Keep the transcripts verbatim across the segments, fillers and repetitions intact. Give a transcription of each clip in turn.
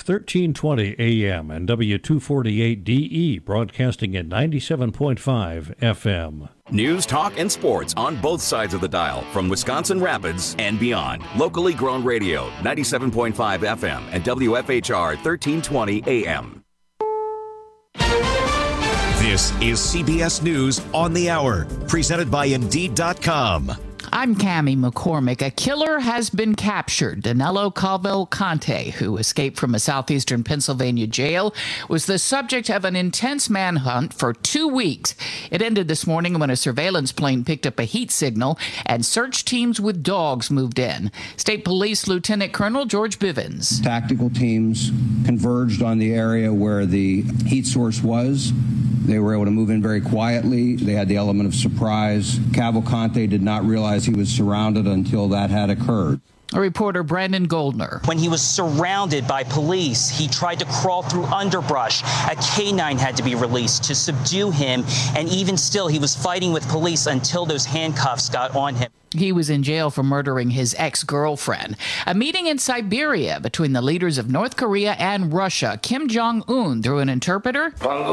thirteen twenty A M and W two forty-eight D E, broadcasting at ninety-seven point five F M. News, talk, and sports on both sides of the dial from Wisconsin Rapids and beyond. Locally grown radio, ninety-seven point five F M and W F H R thirteen twenty A M. This is C B S News on the Hour, presented by Indeed dot com. I'm Cammie McCormick. A killer has been captured. Danilo Cavalcante, who escaped from a southeastern Pennsylvania jail, was the subject of an intense manhunt for two weeks. It ended this morning when a surveillance plane picked up a heat signal and search teams with dogs moved in. State Police Lieutenant Colonel George Bivens. Tactical teams converged on the area where the heat source was. They were able to move in very quietly. They had the element of surprise. Cavalcante did not realize he was surrounded until that had occurred. A reporter, Brandon Goldner. When he was surrounded by police, he tried to crawl through underbrush. A canine had to be released to subdue him, and even still, he was fighting with police until those handcuffs got on him. He was in jail for murdering his ex-girlfriend. A meeting in Siberia between the leaders of North Korea and Russia. Kim Jong-un, through an interpreter.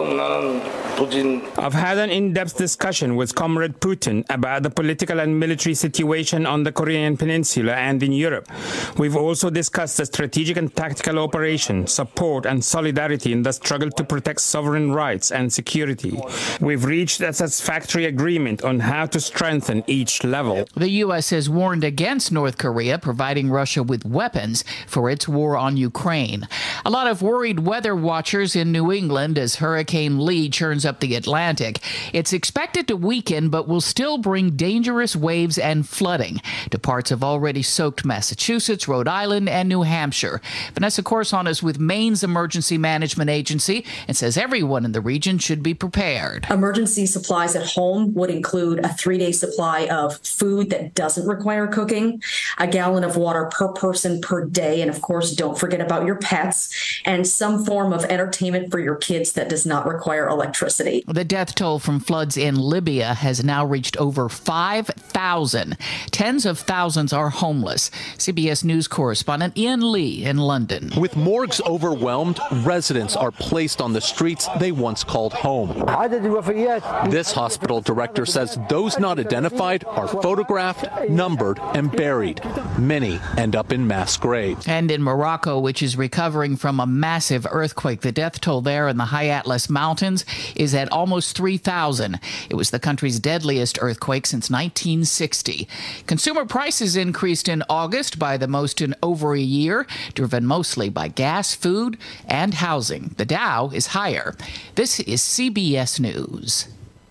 I've had an in-depth discussion with Comrade Putin about the political and military situation on the Korean Peninsula and in Europe. We've also discussed the strategic and tactical operation, support and solidarity in the struggle to protect sovereign rights and security. We've reached a satisfactory agreement on how to strengthen each level. The U S has warned against North Korea providing Russia with weapons for its war on Ukraine. A lot of worried weather watchers in New England as Hurricane Lee churns up the Atlantic. It's expected to weaken, but will still bring dangerous waves and flooding to parts of already soaked Massachusetts, Rhode Island, and New Hampshire. Vanessa Corson is with Maine's Emergency Management Agency and says everyone in the region should be prepared. Emergency supplies at home would include a three-day supply of food that doesn't require cooking, a gallon of water per person per day, and of course, don't forget about your pets, and some form of entertainment for your kids that does not require electricity. The death toll from floods in Libya has now reached over five thousand. Tens of thousands are homeless. C B S News correspondent Ian Lee in London. With morgues overwhelmed, residents are placed on the streets they once called home. This hospital director says those not identified are photographed, numbered, and buried. Many end up in mass graves. And in Morocco, which is recovering from a massive earthquake, the death toll there in the High Atlas Mountains is at almost three thousand. It was the country's deadliest earthquake since nineteen sixty. Consumer prices increased in August by the most in over a year, driven mostly by gas, food, and housing. The Dow is higher. This is C B S News.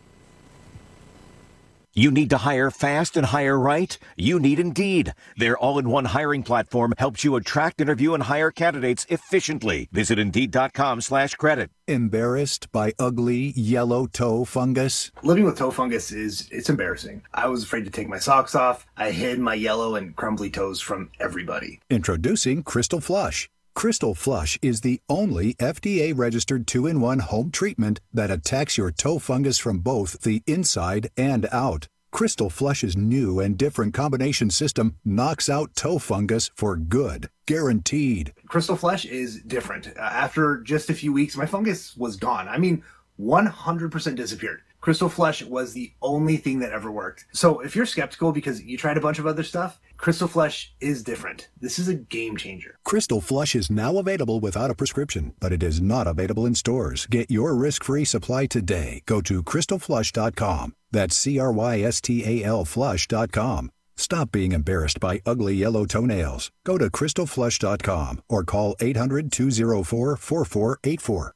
You need to hire fast and hire right? You need Indeed. Their all-in-one hiring platform helps you attract, interview, and hire candidates efficiently. Visit Indeed.com slash credit. Embarrassed by ugly yellow toe fungus? Living with toe fungus is, it's embarrassing. I was afraid to take my socks off. I hid my yellow and crumbly toes from everybody. Introducing Crystal Flush. Crystal Flush is the only F D A-registered two in one home treatment that attacks your toe fungus from both the inside and out. Crystal Flush's new and different combination system knocks out toe fungus for good. Guaranteed. Crystal Flush is different. Uh, after just a few weeks, my fungus was gone. I mean, one hundred percent disappeared. Crystal Flush was the only thing that ever worked. So if you're skeptical because you tried a bunch of other stuff, Crystal Flush is different. This is a game changer. Crystal Flush is now available without a prescription, but it is not available in stores. Get your risk-free supply today. Go to crystal flush dot com. That's C R Y S T A L flush dot com. Stop being embarrassed by ugly yellow toenails. Go to crystal flush dot com or call eight hundred, two oh four, four four eight four.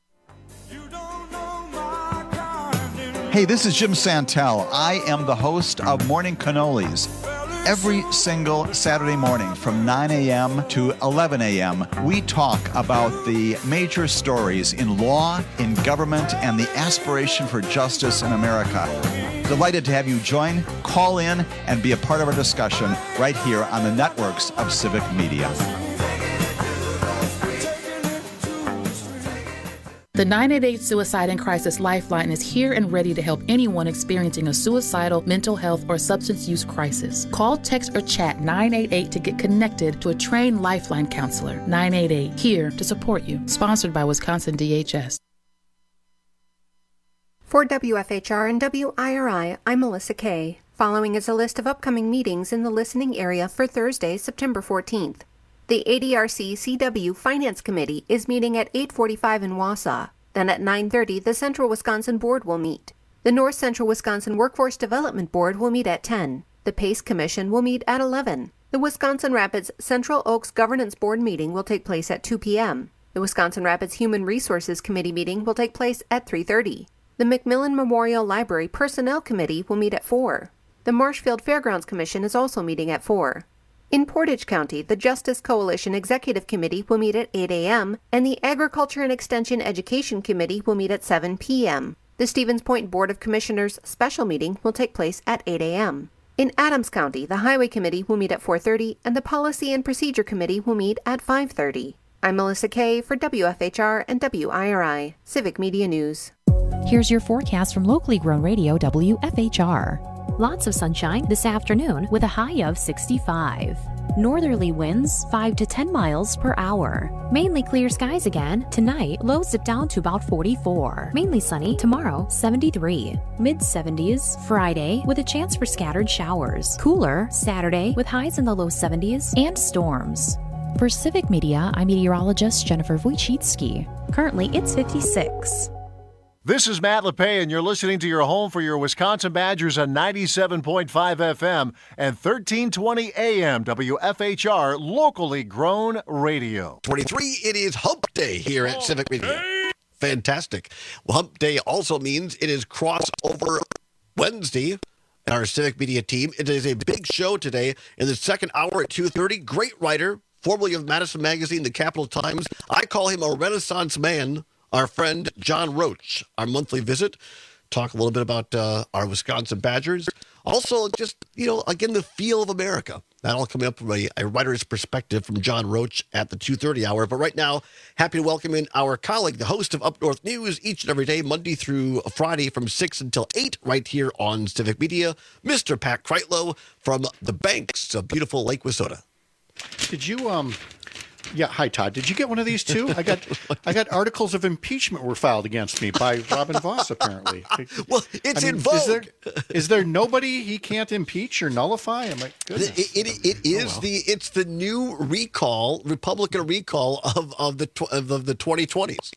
Hey, this is Jim Santel. I am the host of Morning Cannolis. Every single Saturday morning from nine a.m. to eleven a.m., we talk about the major stories in law, in government, and the aspiration for justice in America. Delighted to have you join, call in, and be a part of our discussion right here on the networks of Civic Media. The nine eight eight Suicide and Crisis Lifeline is here and ready to help anyone experiencing a suicidal, mental health, or substance use crisis. Call, text, or chat nine eight eight to get connected to a trained Lifeline counselor. nine eight eight, here to support you. Sponsored by Wisconsin D H S. For W F H R and W I R I, I'm Melissa Kay. Following is a list of upcoming meetings in the listening area for Thursday, September fourteenth. The A D R C C W Finance Committee is meeting at eight forty-five in Wausau. Then at nine thirty, the Central Wisconsin Board will meet. The North Central Wisconsin Workforce Development Board will meet at ten. The PACE Commission will meet at eleven. The Wisconsin Rapids Central Oaks Governance Board meeting will take place at two p.m. The Wisconsin Rapids Human Resources Committee meeting will take place at three thirty. The Macmillan Memorial Library Personnel Committee will meet at four. The Marshfield Fairgrounds Commission is also meeting at four. In Portage County, the Justice Coalition Executive Committee will meet at eight a.m., and the Agriculture and Extension Education Committee will meet at seven p.m. The Stevens Point Board of Commissioners special meeting will take place at eight a.m. In Adams County, the Highway Committee will meet at four thirty, and the Policy and Procedure Committee will meet at five thirty. I'm Melissa Kay for W F H R and W I R I, Civic Media News. Here's your forecast from locally grown radio W F H R. Lots of sunshine this afternoon with a high of sixty-five. Northerly winds five to ten miles per hour. Mainly clear skies again. Tonight, lows dip down to about forty-four. Mainly sunny tomorrow, seventy-three. mid seventies Friday with a chance for scattered showers. Cooler Saturday with highs in the low seventies and storms. For Civic Media, I'm meteorologist Jennifer Wojcicki. Currently, it's fifty-six. This is Matt LePay, and you're listening to your home for your Wisconsin Badgers on ninety-seven point five F M and thirteen twenty A M W F H R, locally grown radio. twenty-three, it is Hump Day here at Civic Media. Fantastic. Well, Hump Day also means it is crossover Wednesday in our Civic Media team. It is a big show today in the second hour at two thirty. Great writer, formerly of Madison Magazine, the Capital Times. I call him a Renaissance man. Our friend John Roach, our monthly visit, talk a little bit about uh, our Wisconsin Badgers. Also, just, you know, again, the feel of America. That'll come up from a, a writer's perspective from John Roach at the two thirty hour. But right now, happy to welcome in our colleague, the host of Up North News, each and every day, Monday through Friday from six until eight, right here on Civic Media, Mister Pat Kreitlow from the Banks of beautiful Lake Wissota. Did you... um? Yeah, hi Todd. Did you get one of these too? I got I got articles of impeachment were filed against me by Robin Voss, apparently. Well, it's I mean, in vogue. Is there, is there nobody he can't impeach or nullify? I'm like, goodness. It, it, it is oh, well. the it's the new recall, Republican recall of of the of the twenty twenties.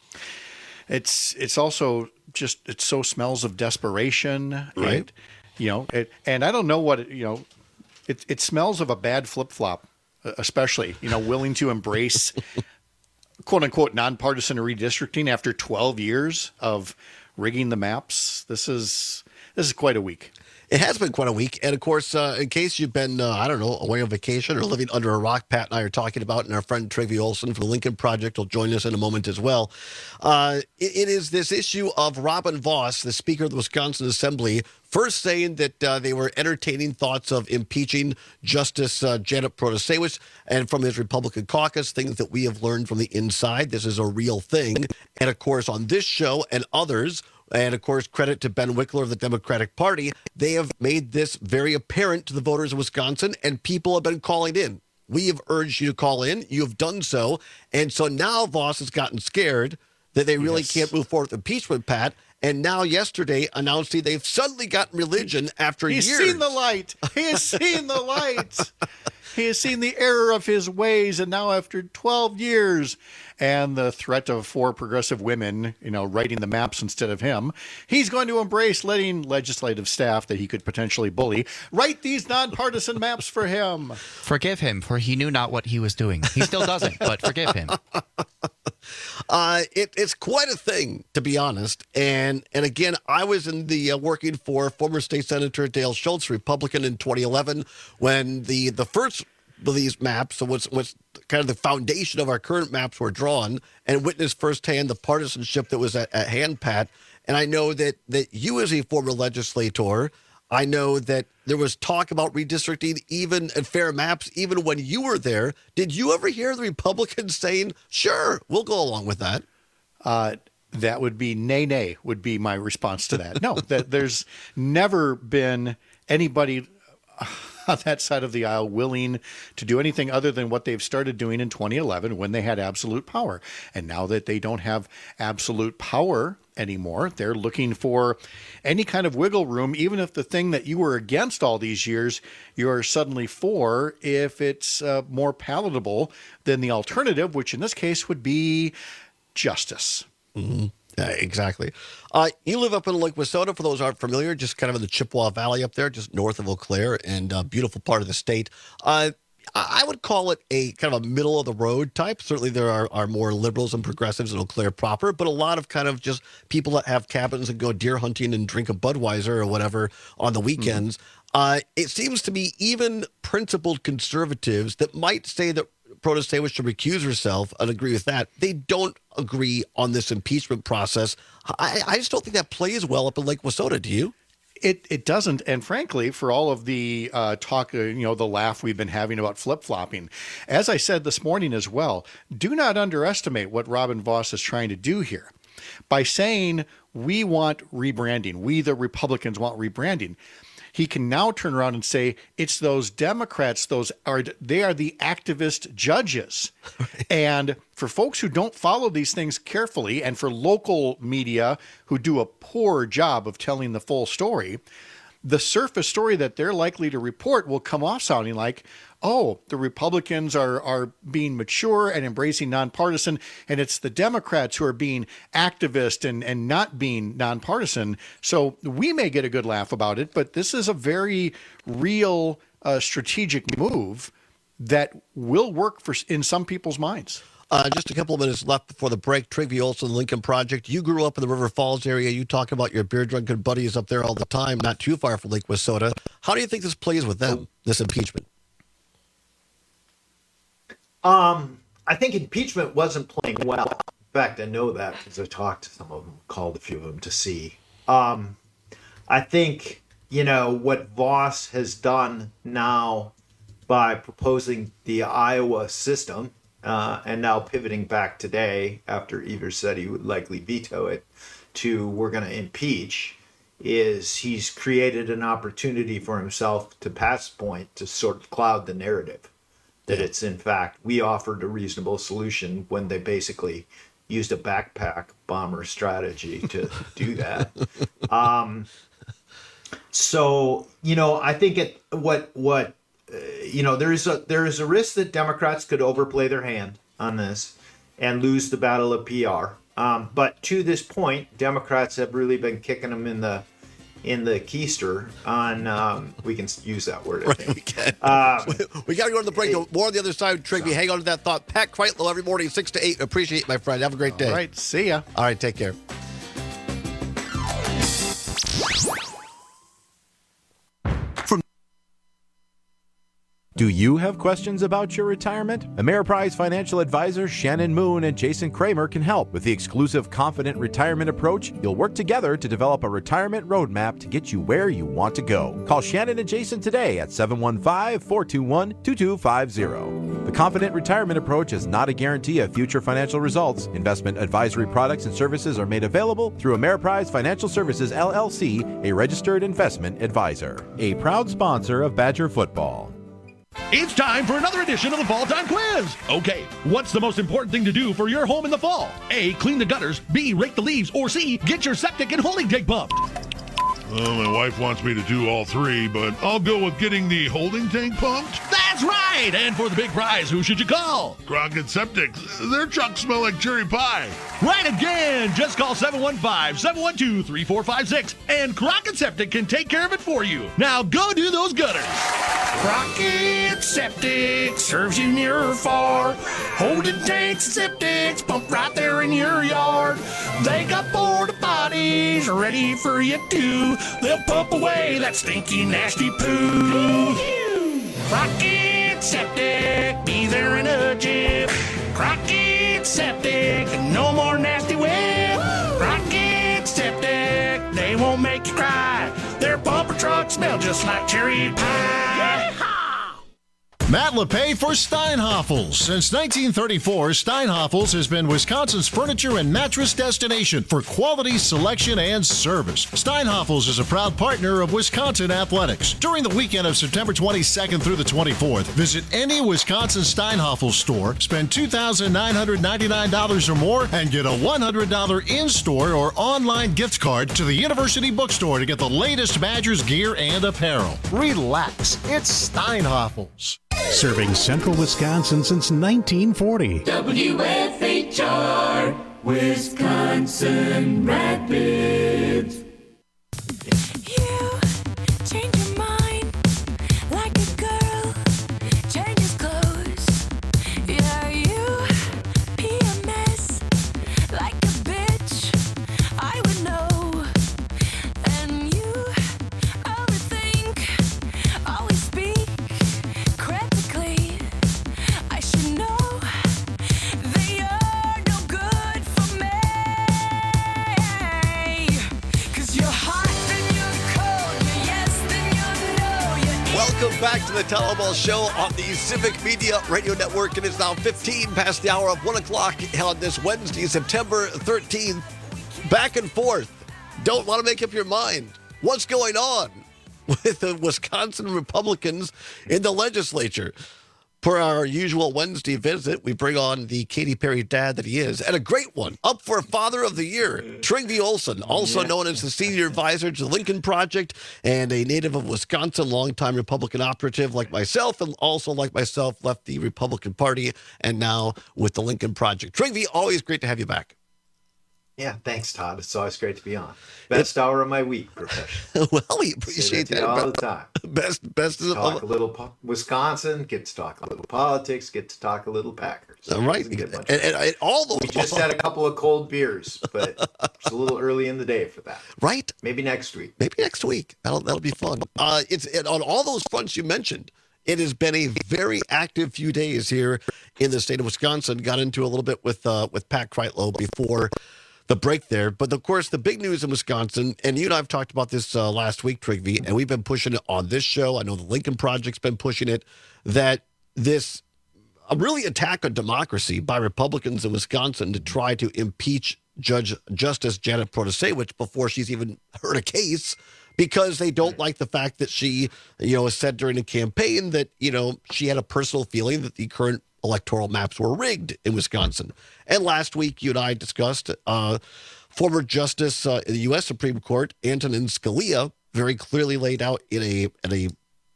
It's it's also just it so smells of desperation, right? And, you know, it, and I don't know what it, you know. It it smells of a bad flip flop. Especially, you know, willing to embrace quote unquote nonpartisan redistricting after twelve years of rigging the maps. This is this is quite a week. It has been quite a week. And of course, uh, in case you've been, uh, I don't know, away on vacation or living under a rock, Pat and I are talking about, and our friend Trevy Olson from the Lincoln Project will join us in a moment as well. Uh, it, it is this issue of Robin Voss, the Speaker of the Wisconsin Assembly, first saying that uh, they were entertaining thoughts of impeaching Justice uh, Janet Protasewicz, and from his Republican caucus, things that we have learned from the inside. This is a real thing. And of course, on this show and others, and, of course, credit to Ben Wickler of the Democratic Party, they have made this very apparent to the voters of Wisconsin, and people have been calling in. We have urged you to call in. You have done so. And so now Voss has gotten scared that they really yes. can't move forward with impeachment, Pat. And now yesterday announcing they've suddenly gotten religion after He's years. He's seen the light. He has seen the light. He has seen the error of his ways, and now after twelve years and the threat of four progressive women, you know, writing the maps instead of him, he's going to embrace letting legislative staff that he could potentially bully write these nonpartisan maps for him. Forgive him, for he knew not what he was doing. He still doesn't, but forgive him. Uh, it, it's quite a thing, to be honest. And and again, I was in the uh, working for former State Senator Dale Schultz, Republican, in twenty eleven, when the, the first of these maps, so what's, what's kind of the foundation of our current maps, were drawn, and witnessed firsthand the partisanship that was at, at hand, Pat. And I know that, that you, as a former legislator, I know that there was talk about redistricting even at fair maps, even when you were there. Did you ever hear the Republicans saying, sure, we'll go along with that? Uh, That would be nay, nay, would be my response to that. No, that there's never been anybody on that side of the aisle willing to do anything other than what they've started doing in twenty eleven when they had absolute power. And now that they don't have absolute power anymore, they're looking for any kind of wiggle room, even if the thing that you were against all these years, you're suddenly for, if it's uh, more palatable than the alternative, which in this case would be justice. Mm-hmm. Yeah, exactly. Uh, you live up in Lake Wissota, for those who aren't familiar, just kind of in the Chippewa Valley up there, just north of Eau Claire, and a beautiful part of the state. Uh, I would call it a kind of a middle-of-the-road type. Certainly there are, are more liberals and progressives in Eau Claire proper, but a lot of kind of just people that have cabins and go deer hunting and drink a Budweiser or whatever on the weekends. Mm-hmm. Uh, it seems to be even principled conservatives that might say that Protasewicz should recuse herself and agree with that. They don't agree on this impeachment process. I, I just don't think that plays well up in Lake Wissota. Do you? It it doesn't, and frankly, for all of the uh, talk, uh, you know, the laugh we've been having about flip-flopping, as I said this morning as well, do not underestimate what Robin Vos is trying to do here. By saying we want rebranding, we the Republicans want rebranding, he can now turn around and say it's those Democrats, those are they are the activist judges. And for folks who don't follow these things carefully, and for local media who do a poor job of telling the full story, the surface story that they're likely to report will come off sounding like, oh, the Republicans are are being mature and embracing nonpartisan, and it's the Democrats who are being activist and, and not being nonpartisan. So we may get a good laugh about it, but this is a very real uh, strategic move that will work for in some people's minds. Uh, just a couple of minutes left before the break. Trygve Olsen, Lincoln Project. You grew up in the River Falls area. You talk about your beer drunken buddies up there all the time, not too far from Lake Wissota. How do you think this plays with them, this impeachment? Um, I think impeachment wasn't playing well. In fact, I know that because I talked to some of them, called a few of them to see. Um, I think, you know, what Vos has done now by proposing the Iowa system, Uh, and now pivoting back today after Evers said he would likely veto it to we're going to impeach, is he's created an opportunity for himself to pass point to sort of cloud the narrative that it's in fact we offered a reasonable solution when they basically used a backpack bomber strategy to do that. Um, so, you know, I think it what what Uh, you know, there is a there is a risk that Democrats could overplay their hand on this and lose the battle of P R. Um, but to this point, Democrats have really been kicking them in the in the keister on. Um, we can use that word. I right, think. we can. Um, we, we got to go to the break. It, More on the other side. Trygve, hang on to that thought. Pat Kreitlow every morning, six to eight. Appreciate it, my friend. Have a great day. All right, see ya. All right, take care. Do you have questions about your retirement? Ameriprise financial advisors Shannon Moon and Jason Kramer can help. With the exclusive Confident Retirement Approach, you'll work together to develop a retirement roadmap to get you where you want to go. Call Shannon and Jason today at seven one five, four two one, two two five zero. The Confident Retirement Approach is not a guarantee of future financial results. Investment advisory products and services are made available through Ameriprise Financial Services, L L C, a registered investment advisor. A proud sponsor of Badger Football. It's time for another edition of the Fall Time Quiz. Okay, what's the most important thing to do for your home in the fall? A, clean the gutters. B, rake the leaves. Or C, get your septic and holding tank pumped. Well, my wife wants me to do all three, but I'll go with getting the holding tank pumped. That's right! And for the big prize, who should you call? Crockett Septic. Their trucks smell like cherry pie. Right again! Just call seven one five, seven one two, three four five six, and Crockett Septic can take care of it for you. Now go do those gutters. Crockett Septic serves you near or far. Holding tanks and septics pump right there in your yard. They got porta potties ready for you too. They'll pump away that stinky, nasty poo. Crockett Septic, be there in a jiff. Crockett Septic, no more nasty whip. Crockett Septic, they won't make you cry. Their pumper trucks smell just like cherry pie. Matt LePay for Steinhoffels. Since nineteen thirty-four, Steinhoffels has been Wisconsin's furniture and mattress destination for quality selection and service. Steinhoffels is a proud partner of Wisconsin Athletics. During the weekend of September twenty-second through the twenty-fourth, visit any Wisconsin Steinhoffels store, spend two thousand nine hundred ninety-nine dollars or more, and get a one hundred dollars in-store or online gift card to the University Bookstore to get the latest Badgers gear and apparel. Relax, it's Steinhoffels. Serving Central Wisconsin since nineteen forty. W F H R, Wisconsin Rapids. You change your mind like a girl changes clothes. Yeah, you be a mess like a bitch. I would know. And you overthink, always speak critically. I should know that you're no good for me. 'Cause you're hot, then you're cold, you're yes, then you're no, you're Welcome back to the Telecable Show on the Civic Media Radio Network. It is now fifteen past the hour of one o'clock on this Wednesday, September thirteenth. Back and forth. Don't want to make up your mind. What's going on with the Wisconsin Republicans in the legislature? Per our usual Wednesday visit, we bring on the Katy Perry dad that he is, and a great one, up for Father of the Year, Trygve Olsen, also known as the senior advisor to the Lincoln Project and a native of Wisconsin, longtime Republican operative like myself, and also like myself, left the Republican Party and now with the Lincoln Project. Trygve, always great to have you back. Yeah, thanks, Todd. It's always great to be on. Best it, hour of my week, professional. Well, we appreciate that, that all the time. Best, best is talk a little po- Wisconsin. Get to talk a little politics. Get to talk a little Packers. All right, and, and, and all those. We just had a couple of cold beers, but it's a little early in the day for that. Right? Maybe next week. Maybe next week. That'll that'll be fun. Uh, it's it, on all those fronts you mentioned. It has been a very active few days here in the state of Wisconsin. Got into a little bit with uh, with Pat Kreitlow before the break there. But of course, the big news in Wisconsin, and you and I have talked about this uh, last week, Trygve, and we've been pushing it on this show. I know the Lincoln Project's been pushing it, that this a really attack on democracy by Republicans in Wisconsin to try to impeach Judge Justice Janet Protasewicz before she's even heard a case, because they don't like the fact that she, you know, said during the campaign that, you know, she had a personal feeling that the current electoral maps were rigged in Wisconsin. And last week, you and I discussed uh, former Justice uh, in the U S Supreme Court, Antonin Scalia, very clearly laid out in a in a,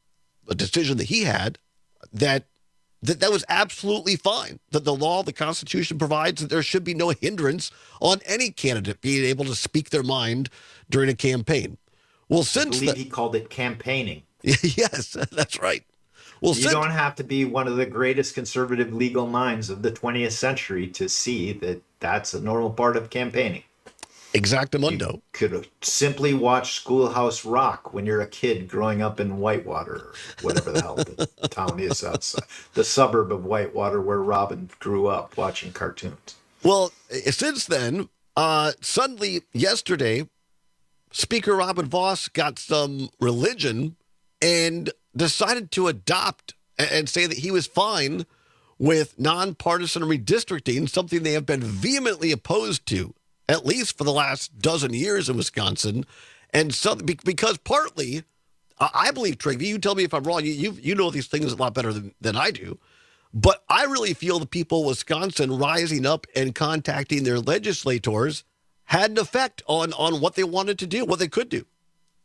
a decision that he had that, that that was absolutely fine. That the law, the Constitution provides that there should be no hindrance on any candidate being able to speak their mind during a campaign. Well, since I believe the, he called it campaigning. Yes, that's right. Well, you don't have to be one of the greatest conservative legal minds of the twentieth century to see that that's a normal part of campaigning. Exactamundo. You could simply watch Schoolhouse Rock when you're a kid growing up in Whitewater, or whatever the hell the town is outside, the suburb of Whitewater where Robin grew up watching cartoons. Well, since then, uh, suddenly yesterday, Speaker Robin Vos got some religion and decided to adopt and say that he was fine with nonpartisan redistricting, something they have been vehemently opposed to, at least for the last dozen years in Wisconsin. And so, because partly, I believe, Trygve, you tell me if I'm wrong, you, you you know these things a lot better than, than I do, but I really feel the people of Wisconsin rising up and contacting their legislators had an effect on, on what they wanted to do, what they could do.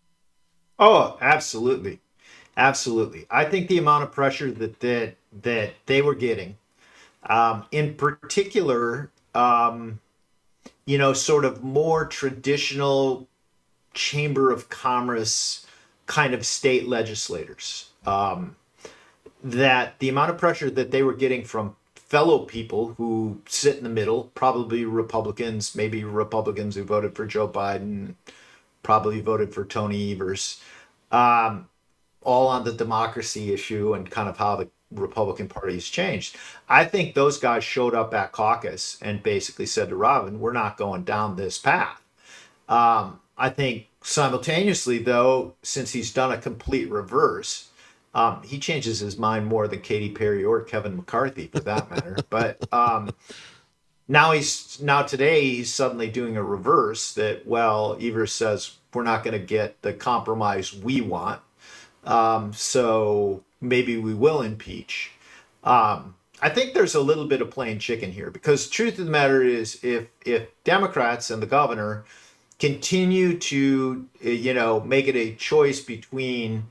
Oh, absolutely. Absolutely. I think the amount of pressure that that, that they were getting, um, in particular, um, you know, sort of more traditional Chamber of Commerce kind of state legislators, um, that the amount of pressure that they were getting from fellow people who sit in the middle, probably Republicans, maybe Republicans who voted for Joe Biden, probably voted for Tony Evers, um, all on the democracy issue and kind of how the Republican Party has changed. I think those guys showed up at caucus and basically said to Robin, we're not going down this path. Um, I think simultaneously, though, since he's done a complete reverse Um, he changes his mind more than Katy Perry or Kevin McCarthy, for that matter. But um, now he's now today he's suddenly doing a reverse that. Well, Evers says we're not going to get the compromise we want, um, so maybe we will impeach. Um, I think there's a little bit of playing chicken here, because the truth of the matter is, if if Democrats and the governor continue to, you know, make it a choice between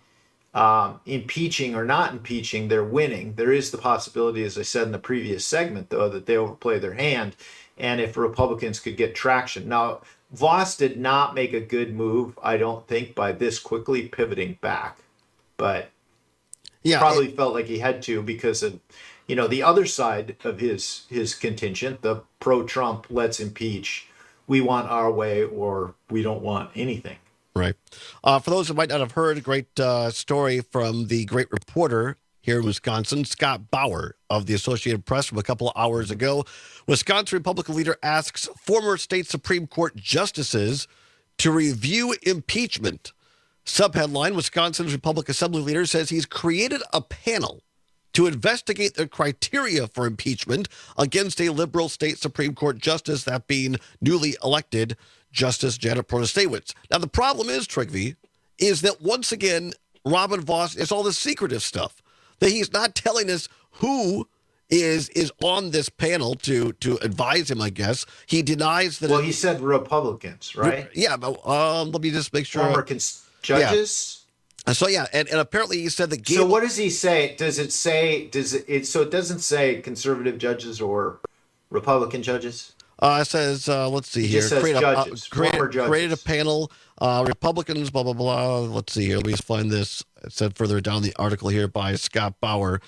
um, impeaching or not impeaching, they're winning. There is the possibility, as I said in the previous segment, though, that they overplay their hand, and if Republicans could get traction. Now, Vos did not make a good move, I don't think, by this quickly pivoting back, but yeah, probably it, felt like he had to because of, you know, the other side of his his contingent, the pro-Trump, let's impeach, we want our way or we don't want anything. Right. Uh, for those who might not have heard, a great uh, story from the great reporter here in Wisconsin, Scott Bauer of the Associated Press, from a couple of hours ago. Wisconsin Republican leader asks former state Supreme Court justices to review impeachment. Subheadline, Wisconsin's Republican Assembly leader says he's created a panel to investigate the criteria for impeachment against a liberal state Supreme Court justice, that being newly elected Justice Janet Protasiewicz. Now, the problem is, Trygve, is that once again, Robin Vos is all this secretive stuff, that he's not telling us who is is on this panel to to advise him, I guess. He denies that... Well, it, he said Republicans, right? Yeah, but um, let me just make sure. Former cons- judges? Yeah. So, yeah, and, and apparently he said that... So what does he say? Does it say... Does it, it so it doesn't say conservative judges or Republican judges? Uh, it says, uh, let's see It here. just says Create judges, a, uh, create, former judges. created a panel, uh, Republicans, blah, blah, blah. Let's see here. Let me just find this. It said further down the article here by Scott Bauer.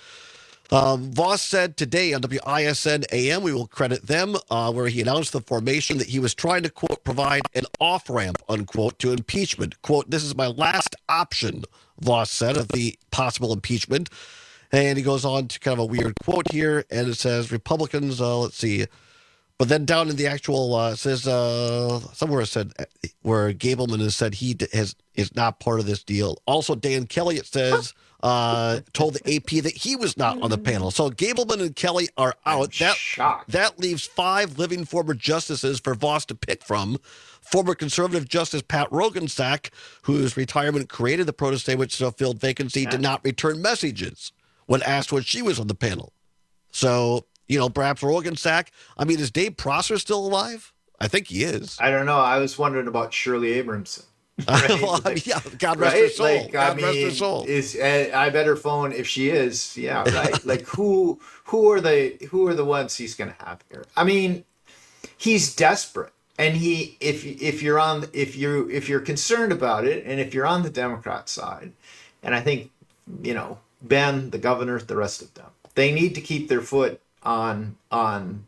Um, Vos said today on W I S N A M, we will credit them, uh, where he announced the formation that he was trying to, quote, provide an off-ramp, unquote, to impeachment. Quote, this is my last option, Vos said, of the possible impeachment. And he goes on to kind of a weird quote here, and it says, Republicans, uh, let's see. But then down in the actual, uh, it says, uh, somewhere it said, where Gableman has said he has is not part of this deal. Also, Dan Kelly, it says, uh, told the A P that he was not on the panel. So Gableman and Kelly are out. That, that leaves five living former justices for Vos to pick from. Former conservative Justice Pat Rogensack, whose retirement created the Protasiewicz-filled vacancy, did not return messages when asked when she was on the panel. So, you know, perhaps Rogensack. I mean, is Dave Prosser still alive? I think he is. I don't know. I was wondering about Shirley Abramson. Right? well, I mean, yeah, God rest her right? soul. Like, God I mean, rest her soul. Is uh, I better phone if she is. Yeah, right. Like who who are the who are the ones he's going to have here? I mean, he's desperate, and he if if you're on if you if you're concerned about it, and if you're on the Democrat side, and I think you know Ben, the governor, the rest of them, they need to keep their foot on on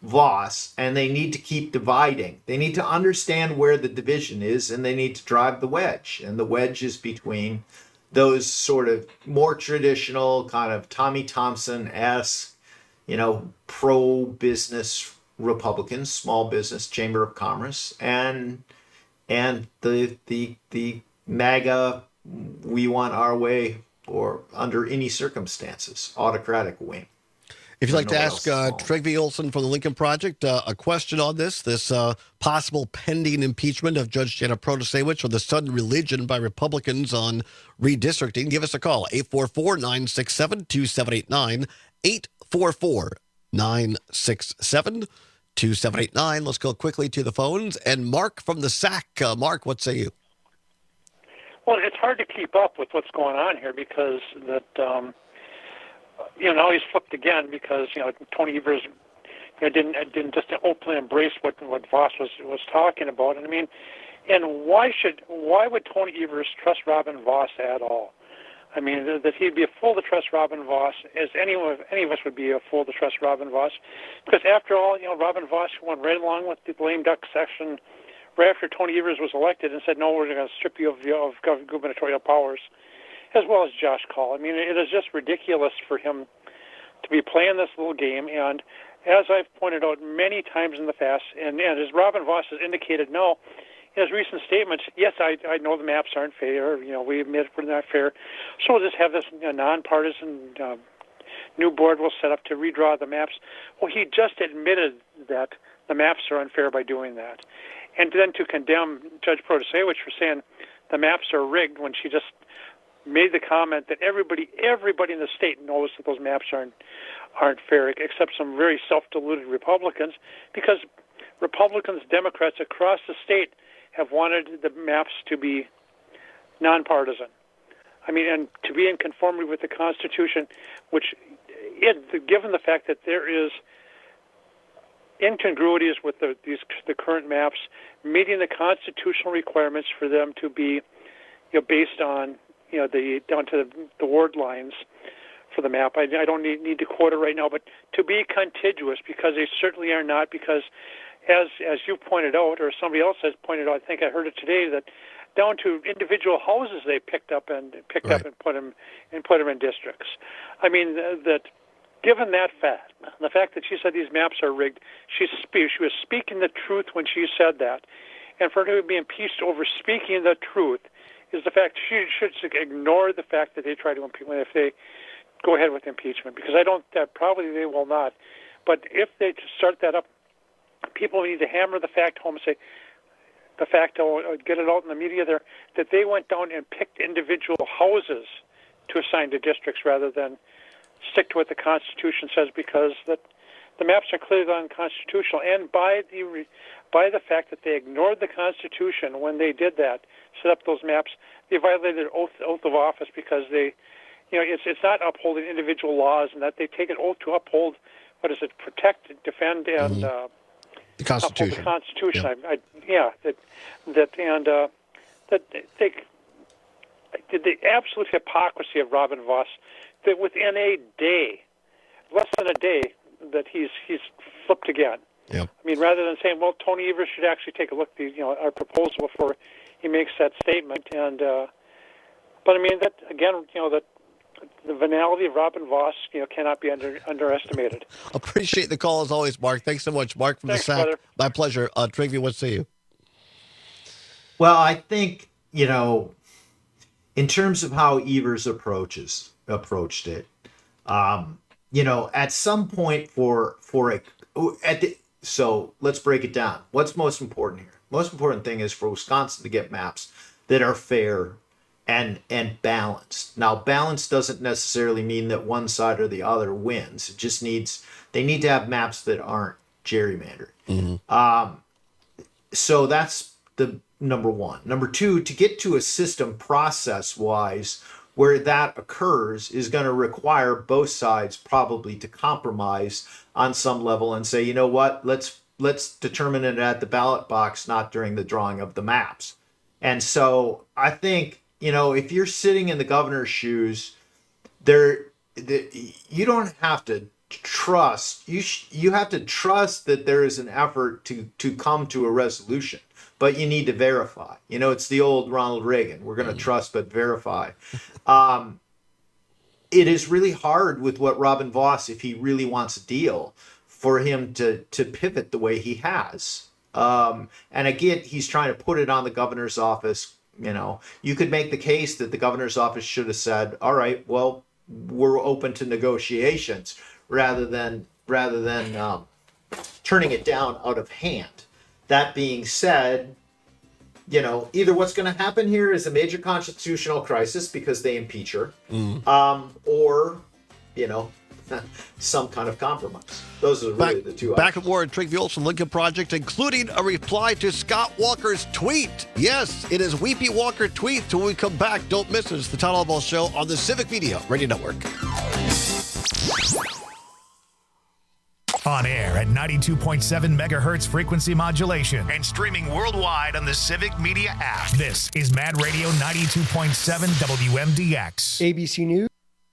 Vos, and they need to keep dividing. They need to understand where the division is, and they need to drive the wedge. And the wedge is between those sort of more traditional kind of Tommy Thompson-esque, you know, pro-business Republicans, small business, Chamber of Commerce, and and the the the MAGA, we want our way or under any circumstances, autocratic wing. If you'd like to ask uh, Trygve Olsen from the Lincoln Project uh, a question on this, this uh, possible pending impeachment of Judge Janet Protasiewicz or the sudden religion by Republicans on redistricting, give us a call, eight four four, nine six seven, two seven eight nine, eight four four, nine six seven, two seven eight nine. Let's go quickly to the phones. And Mark from the S A C. Uh, Mark, what say you? Well, it's hard to keep up with what's going on here because that, um, you know, now he's flipped again because, you know, Tony Evers you know, didn't didn't just openly embrace what what Vos was was talking about. And I mean, and why should why would Tony Evers trust Robin Vos at all? I mean, that he'd be a fool to trust Robin Vos, as any of any of us would be a fool to trust Robin Vos, because after all, you know, Robin Vos went right along with the lame duck section right after Tony Evers was elected and said, no, we're going to strip you of, of gubernatorial powers, as well as Josh Call. I mean, it is just ridiculous for him to be playing this little game. And as I've pointed out many times in the past, and, and as Robin Vos has indicated, no, his recent statements, yes, I, I know the maps aren't fair. You know, we admit we're not fair. So we'll just have this you know, nonpartisan uh, new board we'll set up to redraw the maps. Well, he just admitted that the maps are unfair by doing that. And then to condemn Judge Protasevich for saying the maps are rigged when she just made the comment that everybody everybody in the state knows that those maps aren't aren't fair, except some very self-deluded Republicans, because Republicans, Democrats across the state have wanted the maps to be nonpartisan. I mean, and to be in conformity with the Constitution, which, it, given the fact that there is incongruities with the, these, the current maps, meeting the constitutional requirements for them to be, you know, based on, you know, the down to the, the ward lines for the map. I, I don't need, need to quote it right now, but to be contiguous, because they certainly are not. Because, as as you pointed out, or somebody else has pointed out, I think I heard it today, that down to individual houses they picked up and picked right. up and put them and put them in districts. I mean uh, that. Given that fact, the fact that she said these maps are rigged, she spe- she was speaking the truth when she said that. And for her to be impeached over speaking the truth is the fact she should ignore the fact that they try to impeach if they go ahead with impeachment, because I don't, uh, probably they will not. But if they start that up, people need to hammer the fact home and say, the fact, uh, get it out in the media there, that they went down and picked individual houses to assign to districts rather than stick to what the Constitution says, because that the maps are clearly unconstitutional. And by the by the fact that they ignored the Constitution when they did that, set up those maps, they violated oath oath of office, because they, you know, it's it's not upholding individual laws, and that they take an oath to uphold, what is it, protect, defend, and mm-hmm. uh, the Constitution. Uphold the Constitution. Yeah, I, I, yeah that that and uh, that they did the absolute hypocrisy of Robin Vos. That within a day, less than a day, that he's he's flipped again. Yep. I mean, rather than saying, well, Tony Evers should actually take a look at the, you know, our proposal before he makes that statement. And uh, but I mean that again, you know, that the venality of Robin Vos, you know, cannot be under, underestimated. Appreciate the call as always, Mark. Thanks so much, Mark from Thanks, the S A C. brother. My pleasure. Uh, Trigby, what say you? Well, I think, you know, in terms of how Evers approaches approached it, um, you know, at some point for for a at the so let's break it down. What's most important here? Most important thing is for Wisconsin to get maps that are fair and and balanced. Now, balance doesn't necessarily mean that one side or the other wins. It just needs they need to have maps that aren't gerrymandered. Mm-hmm. Um, so that's the number one. Number two, to get to a system process-wise where that occurs is going to require both sides probably to compromise on some level and say, you know what, let's let's determine it at the ballot box, not during the drawing of the maps. And so I think, you know, if you're sitting in the governor's shoes, there, the, you don't have to trust. You sh- you have to trust that there is an effort to to come to a resolution. But you need to verify. You know, it's the old Ronald Reagan. We're going to trust but verify. Um, it is really hard with what Robin Vos, if he really wants a deal, for him to to pivot the way he has. Um, and again, he's trying to put it on the governor's office. You know, you could make the case that the governor's office should have said, "All right, well, we're open to negotiations," rather than rather than um, turning it down out of hand. That being said, you know, either what's going to happen here is a major constitutional crisis because they impeach her, mm. um, or, you know, some kind of compromise. Those are really back, the two Back options. at War and Trigby Olson Lincoln Project, including a reply to Scott Walker's tweet. Yes, it is Weepy Walker tweet. Till we come back, don't miss it. It's the Todd Albaugh Show on the Civic Media Radio Network. On air at ninety-two point seven megahertz frequency modulation and streaming worldwide on the Civic Media app. This is Mad Radio ninety-two point seven W M D X. A B C News.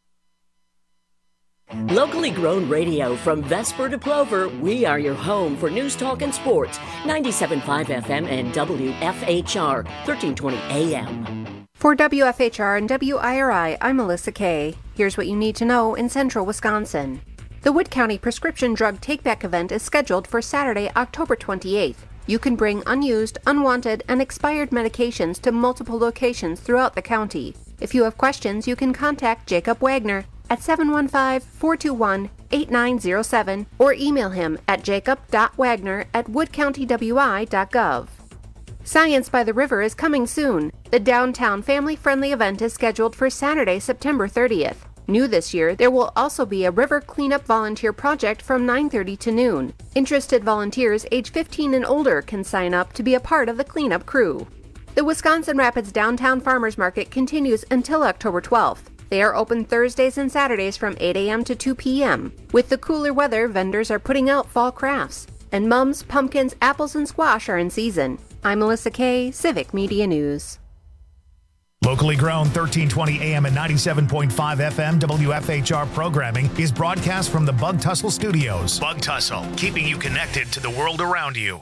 Locally grown radio from Vesper to Plover, we are your home for news, talk, and sports. ninety-seven point five F M and W F H R, thirteen twenty A M. For W F H R and W I R I, I'm Melissa Kay. Here's what you need to know in central Wisconsin. The Wood County Prescription Drug Takeback event is scheduled for Saturday, October twenty-eighth. You can bring unused, unwanted, and expired medications to multiple locations throughout the county. If you have questions, you can contact Jacob Wagner at seven one five, four two one, eight nine zero seven or email him at jacob dot wagner at wood county w i dot gov. Science by the River is coming soon. The downtown family-friendly event is scheduled for Saturday, September thirtieth. New this year, there will also be a river cleanup volunteer project from nine thirty to noon. Interested volunteers age fifteen and older can sign up to be a part of the cleanup crew. The Wisconsin Rapids Downtown Farmers Market continues until October twelfth. They are open Thursdays and Saturdays from eight a.m. to two p.m. With the cooler weather, vendors are putting out fall crafts. And mums, pumpkins, apples, and squash are in season. I'm Melissa Kay, Civic Media News. Locally grown thirteen twenty A M and ninety-seven point five F M W F H R programming is broadcast from the Bug Tussle Studios. Bug Tussle, keeping you connected to the world around you.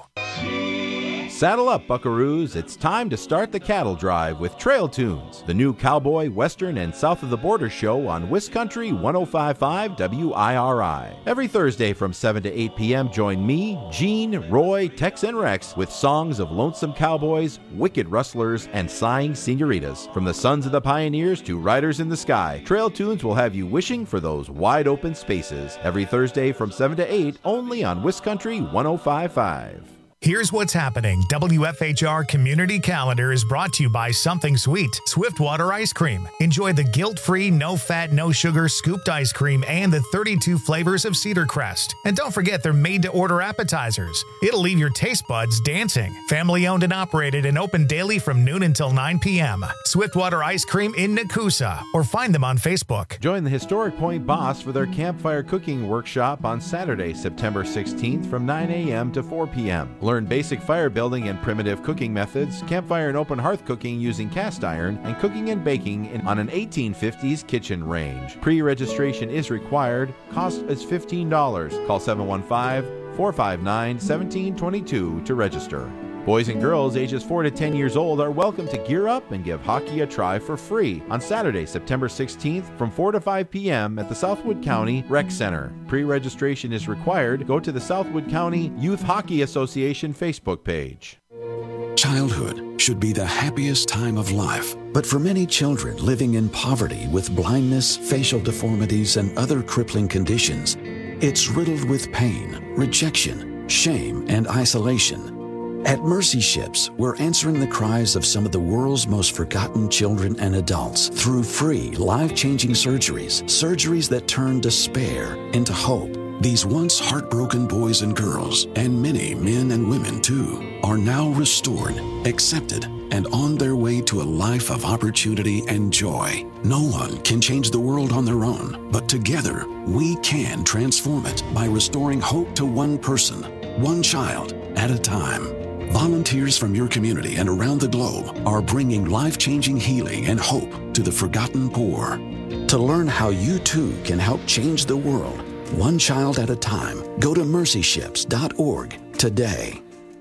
Saddle up, buckaroos. It's time to start the cattle drive with Trail Tunes, the new cowboy, western, and south of the border show on Wiscountry one oh five point five W I R I. Every Thursday from seven to eight p.m., join me, Gene, Roy, Tex, and Rex with songs of lonesome cowboys, wicked rustlers, and sighing senoritas. From the sons of the pioneers to riders in the sky, Trail Tunes will have you wishing for those wide open spaces. Every Thursday from seven to eight, only on Wiscountry one oh five point five. Here's what's happening. W F H R Community Calendar is brought to you by Something Sweet, Swiftwater Ice Cream. Enjoy the guilt-free, no-fat, no-sugar scooped ice cream and the thirty-two flavors of Cedar Crest. And don't forget they're made-to-order appetizers. It'll leave your taste buds dancing. Family-owned and operated and open daily from noon until nine p.m. Swiftwater Ice Cream in Nakusa, or find them on Facebook. Join the Historic Point Boss for their campfire cooking workshop on Saturday, September sixteenth from nine a.m. to four p.m. Learn basic fire building and primitive cooking methods, campfire and open hearth cooking using cast iron, and cooking and baking in, on an eighteen fifties kitchen range. Pre-registration is required. Cost is fifteen dollars. Call seven one five, four five nine, one seven two two to register. Boys and girls ages four to ten years old are welcome to gear up and give hockey a try for free on Saturday, September sixteenth from four to five p.m. at the Southwood County Rec Center. Pre-registration is required. Go to the Southwood County Youth Hockey Association Facebook page. Childhood should be the happiest time of life, but for many children living in poverty with blindness, facial deformities, and other crippling conditions, it's riddled with pain, rejection, shame, and isolation. At Mercy Ships, we're answering the cries of some of the world's most forgotten children and adults through free, life-changing surgeries, surgeries that turn despair into hope. These once heartbroken boys and girls, and many men and women too, are now restored, accepted, and on their way to a life of opportunity and joy. No one can change the world on their own, but together we can transform it by restoring hope to one person, one child at a time. Volunteers from your community and around the globe are bringing life-changing healing and hope to the forgotten poor. To learn how you too can help change the world, one child at a time, go to mercy ships dot org today.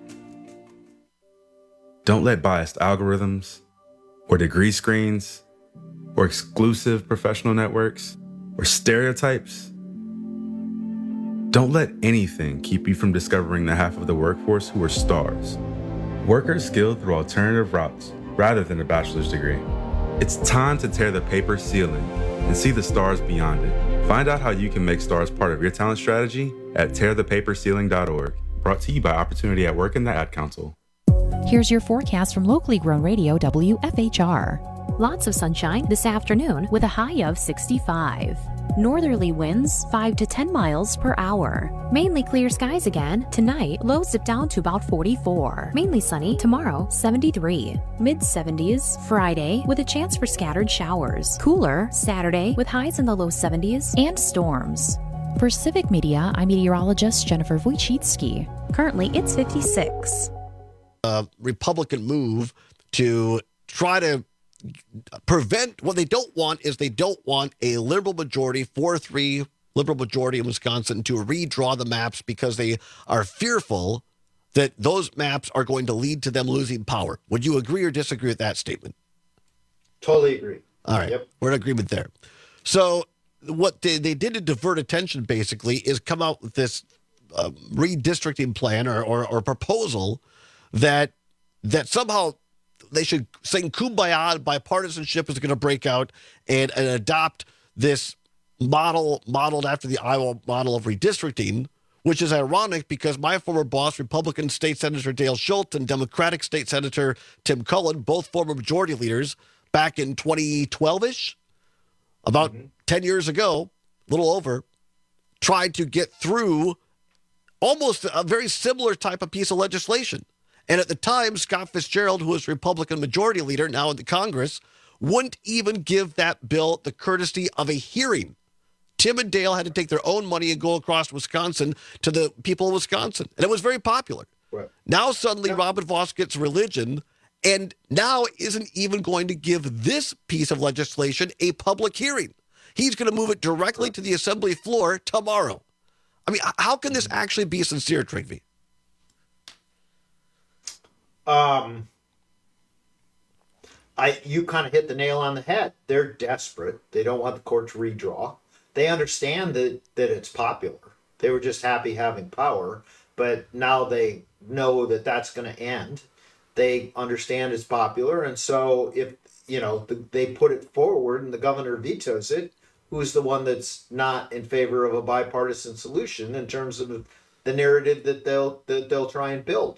Don't let biased algorithms, or degree screens, or exclusive professional networks, or stereotypes. Don't let anything keep you from discovering the half of the workforce who are stars. Workers skilled through alternative routes rather than a bachelor's degree. It's time to tear the paper ceiling and see the stars beyond it. Find out how you can make stars part of your talent strategy at tear the paper ceiling dot org. Brought to you by Opportunity at Work and the Ad Council. Here's your forecast from locally grown radio W F H R. Lots of sunshine this afternoon with a high of sixty-five. Northerly winds five to ten miles per hour. Mainly clear skies again. Tonight, lows dip down to about forty-four. Mainly sunny. Tomorrow, seventy-three. mid seventies. Friday, with a chance for scattered showers. Cooler Saturday with highs in the low seventies and storms. For Civic Media, I'm meteorologist Jennifer Wojcicki. Currently, it's fifty-six. Uh, Republican move to try to prevent what they don't want is they don't want a liberal majority, four three liberal majority in Wisconsin, to redraw the maps because they are fearful that those maps are going to lead to them losing power. Would you agree or disagree with that statement? Totally agree. All right. Yep. We're in agreement there. So what they, they did to divert attention, basically, is come out with this uh, redistricting plan or, or, or proposal that that somehow they should sing kumbaya, bipartisanship is going to break out and, and adopt this model modeled after the Iowa model of redistricting, which is ironic because my former boss, Republican State Senator Dale Schultz, and Democratic State Senator Tim Cullen, both former majority leaders back in twenty twelve-ish, about mm-hmm. ten years ago, a little over, tried to get through almost a very similar type of piece of legislation. And at the time, Scott Fitzgerald, who was Republican majority leader now in the Congress, wouldn't even give that bill the courtesy of a hearing. Tim and Dale had to take their own money and go across Wisconsin to the people of Wisconsin. And it was very popular. Right. Now suddenly yeah. Robin Vos gets religion and now isn't even going to give this piece of legislation a public hearing. He's going to move it directly to the assembly floor tomorrow. I mean, how can this actually be sincere, Trygve? Um, I you kind of hit the nail on the head. They're desperate. They don't want the court to redraw. They understand that, that it's popular. They were just happy having power, but now they know that that's going to end. They understand it's popular, and so if you know the, they put it forward and the governor vetoes it, who's the one that's not in favor of a bipartisan solution in terms of the narrative that they'll that they'll try and build?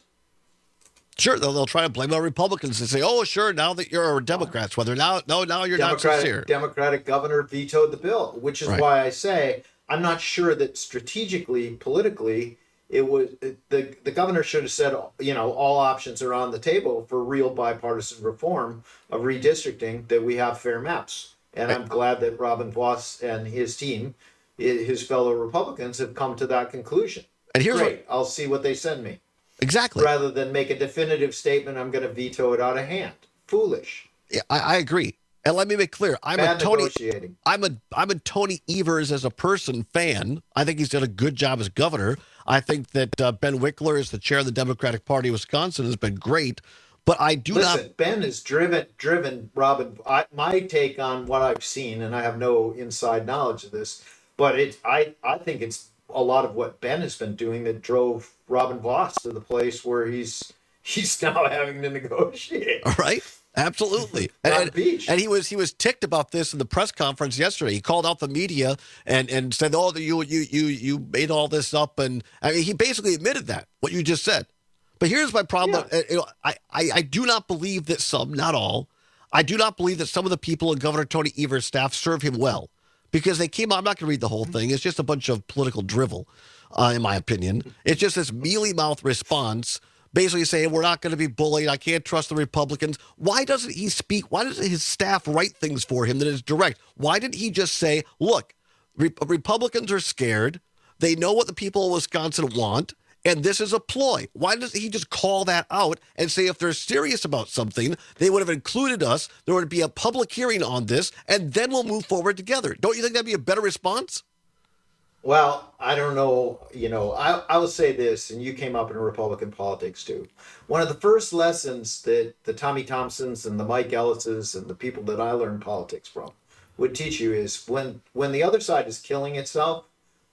Sure, they'll, they'll try to blame the Republicans and say, "Oh, sure, now that you're Democrats, whether now, no, now you're Democratic, not sincere." Democratic governor vetoed the bill, which is Right. why I say I'm not sure that strategically, politically, it was the the governor should have said, you know, all options are on the table for real bipartisan reform of redistricting, that we have fair maps. And I'm glad that Robin Vos and his team, his fellow Republicans, have come to that conclusion. And here's Great, what, I'll see what they send me. Exactly. Rather than make a definitive statement, I'm going to veto it out of hand. Foolish. Yeah, I, I agree. And let me make clear, I'm Bad a Tony. negotiating. I'm a I'm a Tony Evers as a person fan. I think he's done a good job as governor. I think that uh, Ben Wickler, as the chair of the Democratic Party of Wisconsin, has been great. But I do Listen, not. Ben has driven driven Robin. I, my take on what I've seen, and I have no inside knowledge of this, but it I I think it's a lot of what Ben has been doing that drove Robin Vos to the place where he's he's now having to negotiate. All right. Absolutely. And, On and, the beach. and he was he was ticked about this in the press conference yesterday. He called out the media and, and said, "Oh, you you you you made all this up." And I mean, he basically admitted that what you just said. But here's my problem. Yeah. You know, I, I I do not believe that some, not all, I do not believe that some of the people in Governor Tony Evers' staff serve him well, because they came out. I'm not going to read the whole thing. It's just a bunch of political drivel, uh, in my opinion. It's just this mealy mouth response, basically saying we're not going to be bullied. I can't trust the Republicans. Why doesn't he speak? Why doesn't his staff write things for him that is direct? Why didn't he just say, look, Re- Republicans are scared. They know what the people of Wisconsin want, and this is a ploy. Why doesn't he just call that out and say if they're serious about something, they would have included us, there would be a public hearing on this, and then we'll move forward together? Don't you think that'd be a better response? Well, I don't know. You know, I, I will say this, and you came up in Republican politics too. One of the first lessons that the Tommy Thompsons and the Mike Ellises and the people that I learned politics from would teach you is when when the other side is killing itself,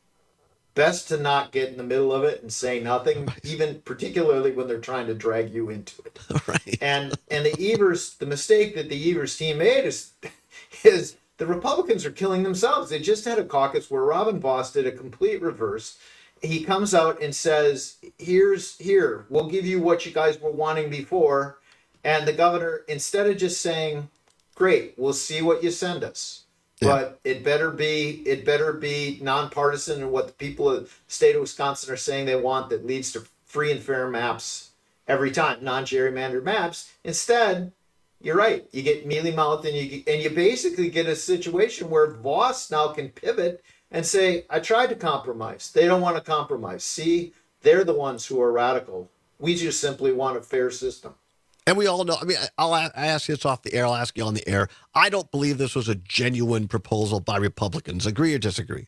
best to not get in the middle of it and say nothing, right. Even particularly when they're trying to drag you into it. Right. And and the Evers, the mistake that the Evers team made is is. The Republicans are killing themselves. They just had a caucus where Robin Vos did a complete reverse. He comes out and says, here's here, we'll give you what you guys were wanting before. And the governor, instead of just saying, great, we'll see what you send us. Yeah. But it better be it better be nonpartisan and what the people of the state of Wisconsin are saying they want, that leads to free and fair maps every time, non-gerrymandered maps. Instead, you're right. You get mealy mouthed, and you and you basically get a situation where Vos now can pivot and say, "I tried to compromise. They don't want to compromise. See, they're the ones who are radical. We just simply want a fair system." And we all know. I mean, I'll I ask this off the air. I'll ask you on the air. I don't believe this was a genuine proposal by Republicans. Agree or disagree?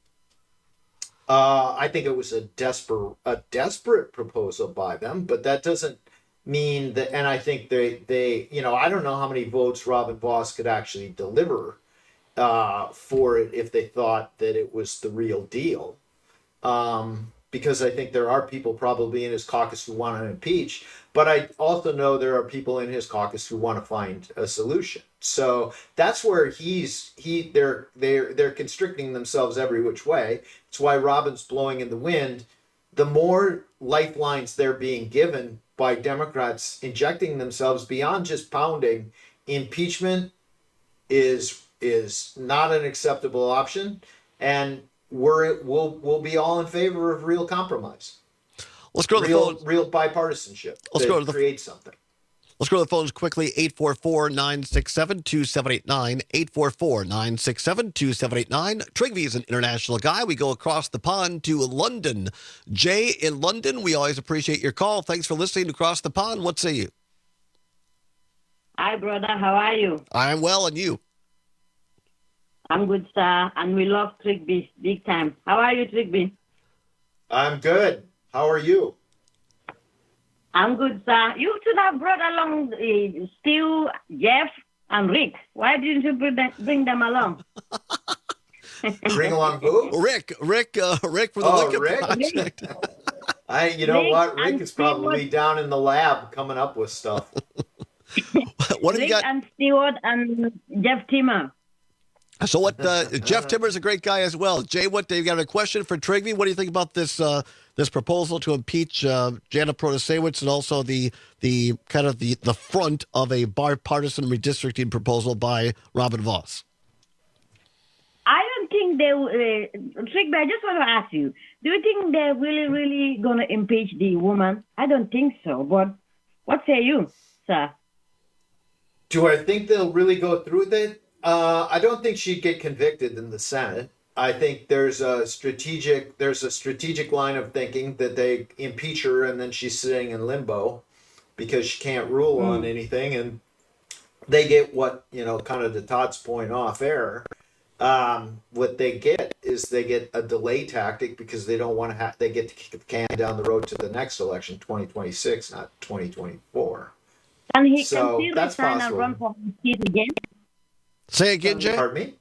Uh, I think it was a desperate a desperate proposal by them, but that doesn't mean that, and I think they, they, you know, I don't know how many votes Robin Vos could actually deliver uh, for it if they thought that it was the real deal. Um, because I think there are people probably in his caucus who want to impeach, but I also know there are people in his caucus who want to find a solution. So that's where he's he they're they're they're constricting themselves every which way. It's why Robin's blowing in the wind. The more lifelines they're being given by Democrats injecting themselves beyond just pounding, impeachment is is not an acceptable option, and we're we'll we'll be all in favor of real compromise. Let's go to real, the phone. Real bipartisanship. Let's go to the create something. Let's go to the phones quickly. eight four four, nine six seven, two seven eight nine. eight four four, nine six seven, two seven eight nine. Trigby is an international guy. We go across the pond to London. Jay in London, we always appreciate your call. Thanks for listening to Across the Pond. What say you? Hi, brother. How are you? I'm well, and you? I'm good, sir. And we love Trigby big time. How are you, Trigby? I'm good. How are you? I'm good, sir. You should have brought along uh, Stu, Jeff, and Rick. Why didn't you bring them, bring them along? Bring along who? Rick. Rick. Uh, Rick from the oh, Lincoln Rick? Project. I. You know Rick what? Rick and is probably Stewart. down in the lab coming up with stuff. What have Rick you got? and Stewart and Jeff Timmer. So what? Uh, Jeff Timmer's a great guy as well. Jay, what? You got a question for Trigby? What do you think about this uh, this proposal to impeach uh, Janet Protasewicz, and also the the kind of the, the front of a bipartisan redistricting proposal by Robin Vos? I don't think they, uh, Trigby, I just want to ask you, do you think they're really, really going to impeach the woman? I don't think so, but what say you, sir? Do I think they'll really go through with it? Uh, I don't think she'd get convicted in the Senate. I think there's a strategic there's a strategic line of thinking that they impeach her and then she's sitting in limbo because she can't rule mm. on anything, and they get what, you know, kind of to Todd's point off air. Um, what they get is they get a delay tactic because they don't want to have they get to kick the can down the road to the next election, twenty twenty-six, not twenty twenty-four. And he so can still that's resign possible. and run for his seat again? Say again, Jay? Pardon me?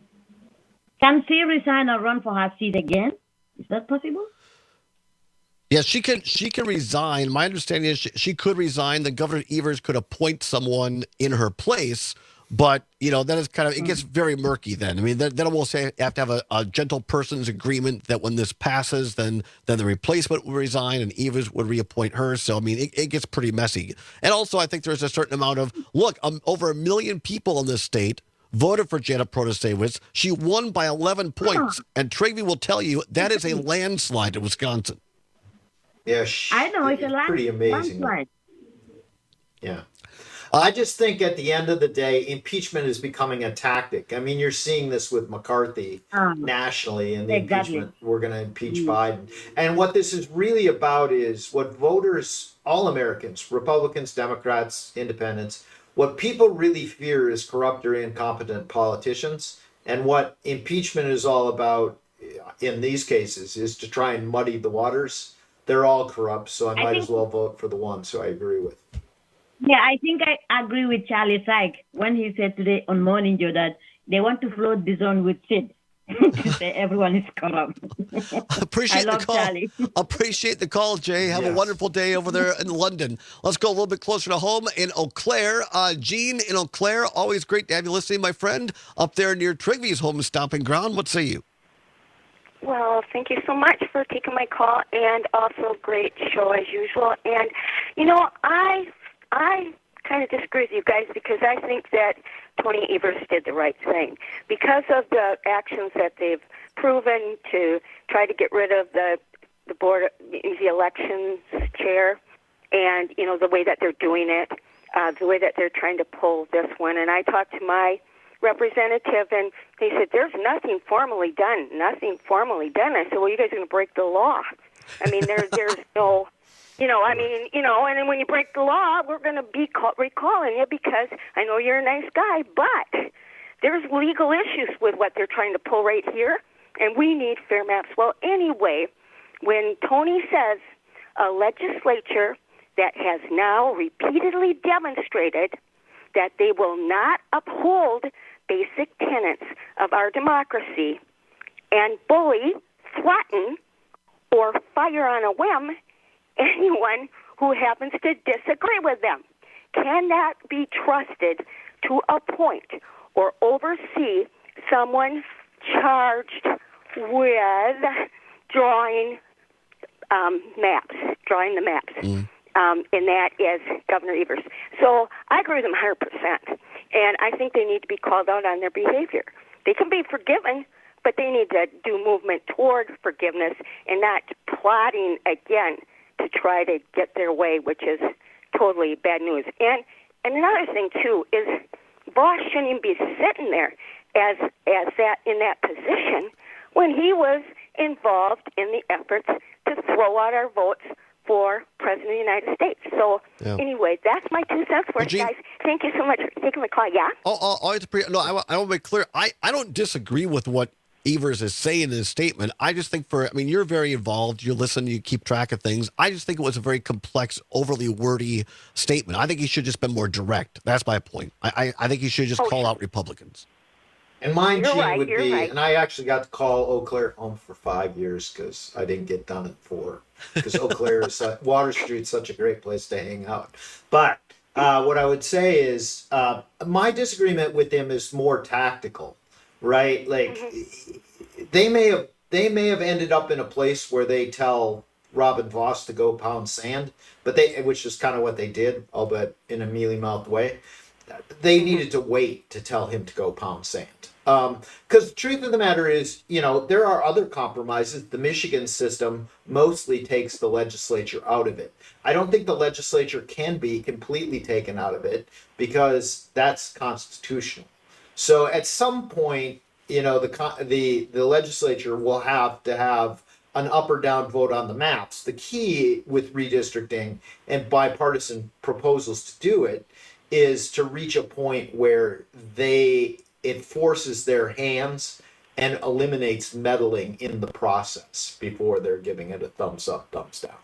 Can she resign and run for her seat again? Is that possible? Yes, she can. She can resign. My understanding is she, she could resign. The Governor Evers could appoint someone in her place, but you know that is kind of it gets very murky. Then I mean, then, then we'll say have to have a, a gentle person's agreement that when this passes, then then the replacement will resign and Evers would reappoint her. So I mean, it, it gets pretty messy. And also, I think there's a certain amount of look. Um, over a million people in this state voted for Janet Protasewicz. She won by eleven points, and Trigby will tell you that is a landslide in Wisconsin. Yeah, she, I know it's a land, pretty amazing. landslide. Yeah. I just think at the end of the day, impeachment is becoming a tactic. I mean, you're seeing this with McCarthy um, nationally, and the exactly. impeachment, we're going to impeach mm. Biden. And what this is really about is what voters, all Americans, Republicans, Democrats, Independents, what people really fear is corrupt or incompetent politicians. And what impeachment is all about in these cases is to try and muddy the waters. They're all corrupt, so I, I might think, as well vote for the one, so I agree with. Yeah, I think I agree with Charlie Syke when he said today on Morning Joe that they want to float this on with Sid to say everyone is corrupt. Appreciate I love the call. Charlie. Appreciate the call, Jay. Have yes. a wonderful day over there in London. Let's go a little bit closer to home in Eau Claire. Uh, Gene in Eau Claire, always great to have you listening, my friend, up there near Trigby's home stomping ground. What say you? Well, thank you so much for taking my call, and also great show as usual. And, you know, I I kind of disagree with you guys because I think that Tony Evers did the right thing. Because of the actions that they've proven to try to get rid of the the board, the elections chair, and, you know, the way that they're doing it, uh, the way that they're trying to pull this one. And I talked to my representative, and he said, there's nothing formally done, nothing formally done. I said, well, you guys are going to break the law. I mean, there, there's no, you know, I mean, you know, and then when you break the law, we're going to be call, recalling you because I know you're a nice guy, but there's legal issues with what they're trying to pull right here, and we need fair maps. Well, anyway, when Tony says a legislature that has now repeatedly demonstrated that they will not uphold basic tenets of our democracy and bully, threaten or fire on a whim anyone who happens to disagree with them. Cannot be trusted to appoint or oversee someone charged with drawing um, maps, drawing the maps. Mm. Um, and that is Governor Evers. So I agree with him one hundred percent. And I think they need to be called out on their behavior. They can be forgiven, but they need to do movement toward forgiveness and not plotting again to try to get their way, which is totally bad news. And and another thing, too, is Voss shouldn't even be sitting there as as that in that position when he was involved in the efforts to throw out our votes for President of the United States. So yeah. Anyway, that's my two cents worth, guys. Thank you so much for taking my call. Yeah? Oh, oh, oh, it's pretty, no, I, I want to be clear. I, I don't disagree with what Evers is saying in his statement. I just think for, I mean, you're very involved. You listen, you keep track of things. I just think it was a very complex, overly wordy statement. I think he should just been more direct. That's my point. I, I, I think he should just oh, call out Republicans. And mine, you're Gene, right, would you're be, right. and I actually got to call Eau Claire home for five years because I didn't get done at four. Because Eau Claire is, uh, Water Street's such a great place to hang out. But uh, what I would say is uh, my disagreement with him is more tactical, right? Like mm-hmm. they may have they may have ended up in a place where they tell Robin Voss to go pound sand, but they, which is kind of what they did, albeit in a mealy-mouthed way. They needed to wait to tell him to go pound sand. Um, because the truth of the matter is, you know, there are other compromises. The Michigan system mostly takes the legislature out of it. I don't think the legislature can be completely taken out of it because that's constitutional. So at some point, you know, the the the legislature will have to have an up or down vote on the maps. The key with redistricting and bipartisan proposals to do it is to reach a point where they it forces their hands and eliminates meddling in the process before they're giving it a thumbs up, thumbs down.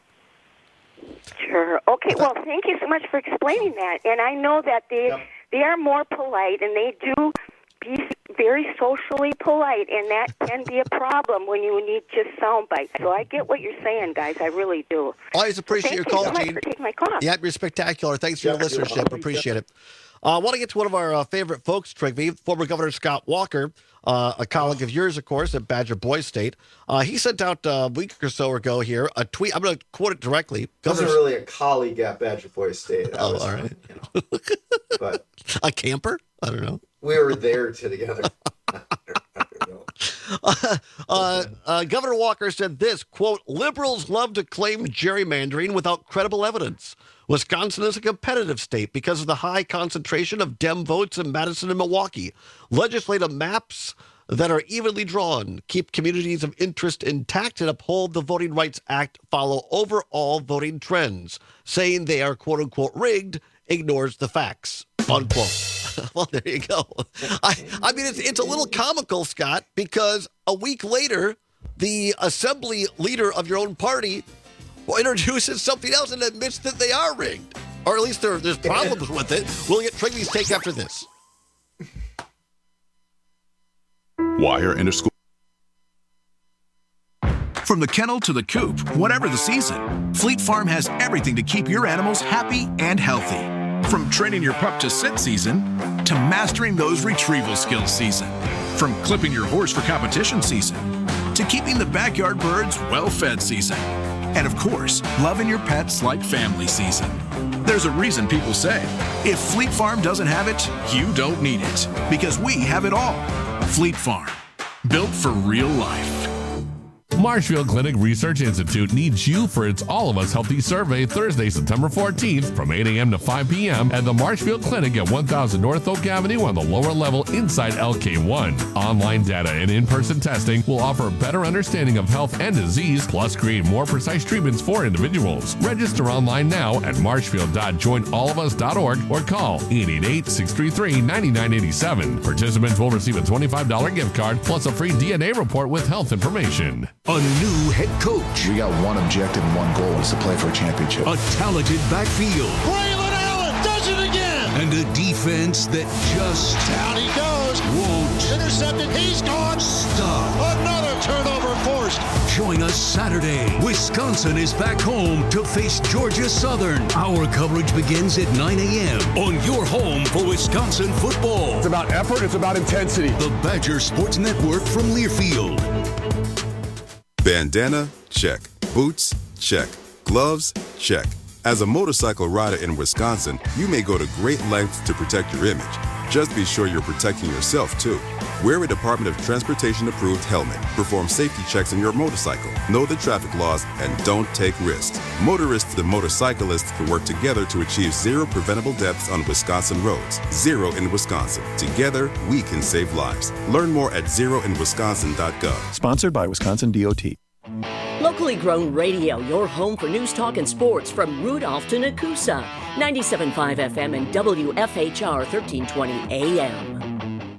Sure. Okay. Well, thank you so much for explaining that. And I know that they yep. they are more polite and they do be very socially polite, and that can be a problem when you need just sound bites. So I get what you're saying, guys. I really do. Always appreciate so your call, Gene. Thank you so Gene. much for taking my call. Yeah, you're spectacular. Thanks for yeah, your listenership. Appreciate it. I uh, want to get to one of our uh, favorite folks, Trigby, former Governor Scott Walker, uh, a colleague of yours, of course, at Badger Boys State. Uh, he sent out uh, a week or so ago here a tweet. I'm going to quote it directly. I wasn't really a colleague at Badger Boys State. I oh, was, all right. You know, but a camper? I don't know. We were there together. I don't know. Uh, uh, uh, Governor Walker said this, quote, liberals love to claim gerrymandering without credible evidence. Wisconsin is a competitive state because of the high concentration of Dem votes in Madison and Milwaukee. Legislative maps that are evenly drawn keep communities of interest intact and uphold the Voting Rights Act, follow overall voting trends. Saying they are quote-unquote rigged ignores the facts, unquote. Well, there you go. I, I mean, it's, it's a little comical, Scott, because a week later, the assembly leader of your own party introduces something else and admits that they are rigged. Or at least there, there's problems with it. We'll get Trigby's take after this. Wire and a school. From the kennel to the coop, whatever the season, Fleet Farm has everything to keep your animals happy and healthy. From training your pup to sit season, to mastering those retrieval skills season. From clipping your horse for competition season, to keeping the backyard birds well-fed season. And of course, loving your pets like family season. There's a reason people say, if Fleet Farm doesn't have it, you don't need it. Because we have it all. Fleet Farm, built for real life. Marshfield Clinic Research Institute needs you for its All of Us Healthy Survey Thursday, September fourteenth from eight a.m. to five p.m. at the Marshfield Clinic at one thousand North Oak Avenue on the lower level inside L K one. Online data and in-person testing will offer a better understanding of health and disease, plus create more precise treatments for individuals. Register online now at marshfield dot join all of us dot org or call eight eight eight, six three three, nine nine eight seven. Participants will receive a twenty-five dollars gift card plus a free D N A report with health information. A new head coach. We got one objective and one goal is to play for a championship. A talented backfield. Braylon Allen does it again. And a defense that just down he goes. Won't intercepted. He's gone. Stop. Another turnover forced. Join us Saturday. Wisconsin is back home to face Georgia Southern. Our coverage begins at nine a.m. on your home for Wisconsin football. It's about effort. It's about intensity. The Badger Sports Network from Learfield. Bandana? Check. Boots? Check. Gloves? Check. As a motorcycle rider in Wisconsin, you may go to great lengths to protect your image. Just be sure you're protecting yourself, too. Wear a Department of Transportation-approved helmet. Perform safety checks on your motorcycle. Know the traffic laws and don't take risks. Motorists and motorcyclists can work together to achieve zero preventable deaths on Wisconsin roads. Zero in Wisconsin. Together, we can save lives. Learn more at zero in wisconsin dot gov. Sponsored by Wisconsin D O T. Locally grown radio, your home for news, talk, and sports from Rudolph to Nakusa. ninety-seven point five F M and W F H R thirteen twenty A M.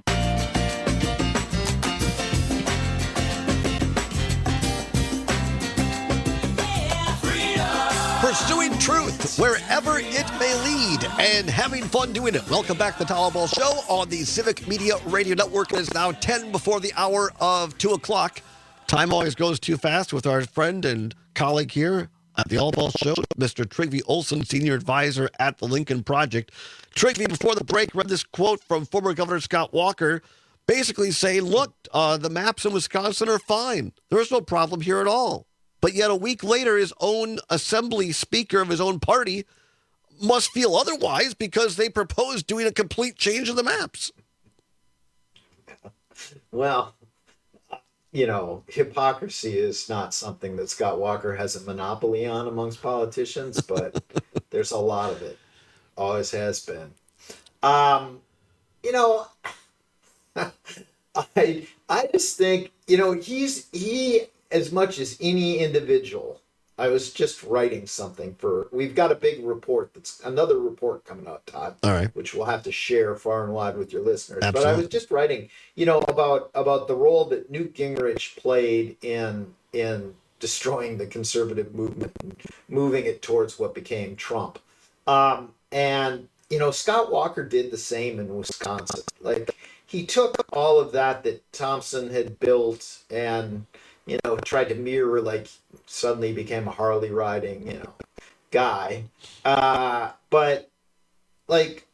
Pursuing truth wherever it may lead and having fun doing it. Welcome back to the Tower Ball Show on the Civic Media Radio Network. It is now ten before the hour of two o'clock. Time always goes too fast with our friend and colleague here at the All Ball Show, Mister Trygve Olsen, Senior Advisor at the Lincoln Project. Trygve, before the break, read this quote from former Governor Scott Walker, basically saying, look, uh, the maps in Wisconsin are fine. There's no problem here at all. But yet a week later, his own assembly speaker of his own party must feel otherwise because they proposed doing a complete change of the maps. Well, you know, hypocrisy is not something that Scott Walker has a monopoly on amongst politicians, but there's a lot of it. Always has been. Um, you know, I I just think, you know, he's he as much as any individual. I was just writing something for, we've got a big report that's another report coming out, Todd. All right. Which we'll have to share far and wide with your listeners. Absolutely. But I was just writing, you know, about about the role that Newt Gingrich played in in destroying the conservative movement and moving it towards what became Trump. Um, and, you know, Scott Walker did the same in Wisconsin. Like, he took all of that that Thompson had built and, you know, tried to mirror, like, suddenly became a Harley riding, you know, guy. Uh, but, like,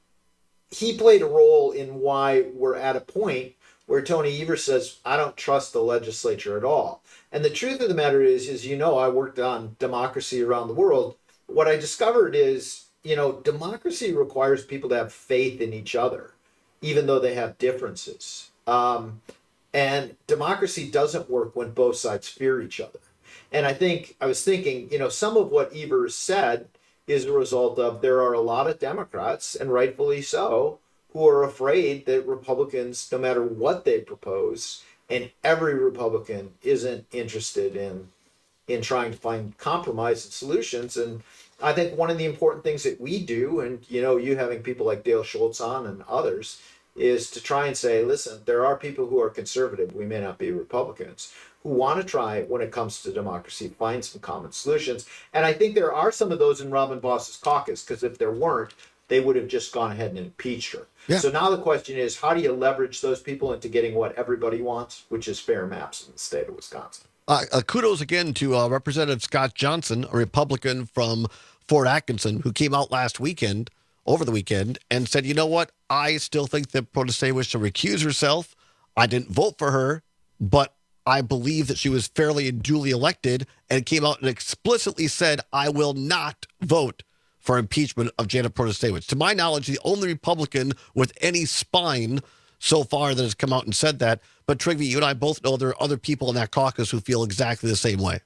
he played a role in why we're at a point where Tony Evers says, I don't trust the legislature at all. And the truth of the matter is, as you know, I worked on democracy around the world. What I discovered is, you know, democracy requires people to have faith in each other, even though they have differences. Um, and democracy doesn't work when both sides fear each other. And I think, I was thinking, you know, some of what Evers said is a result of there are a lot of Democrats, and rightfully so, who are afraid that Republicans, no matter what they propose, and every Republican isn't interested in in trying to find compromise and solutions. And I think one of the important things that we do, and, you know, you having people like Dale Schultz on and others, is to try and say, listen, there are people who are conservative, we may not be Republicans, who want to try, when it comes to democracy, find some common solutions. And I think there are some of those in Robin Voss's caucus, because if there weren't, they would have just gone ahead and impeached her. Yeah. So now the question is, how do you leverage those people into getting what everybody wants, which is fair maps in the state of Wisconsin? Uh, uh, kudos again to uh, Representative Scott Johnson, a Republican from Fort Atkinson, who came out last weekend, over the weekend, and said, you know what, I still think that Protasiewicz should recuse herself. I didn't vote for her, but I believe that she was fairly and duly elected, and came out and explicitly said, I will not vote for impeachment of Janet Protasiewicz. To my knowledge, the only Republican with any spine so far that has come out and said that. But Trygve, you and I both know there are other people in that caucus who feel exactly the same way.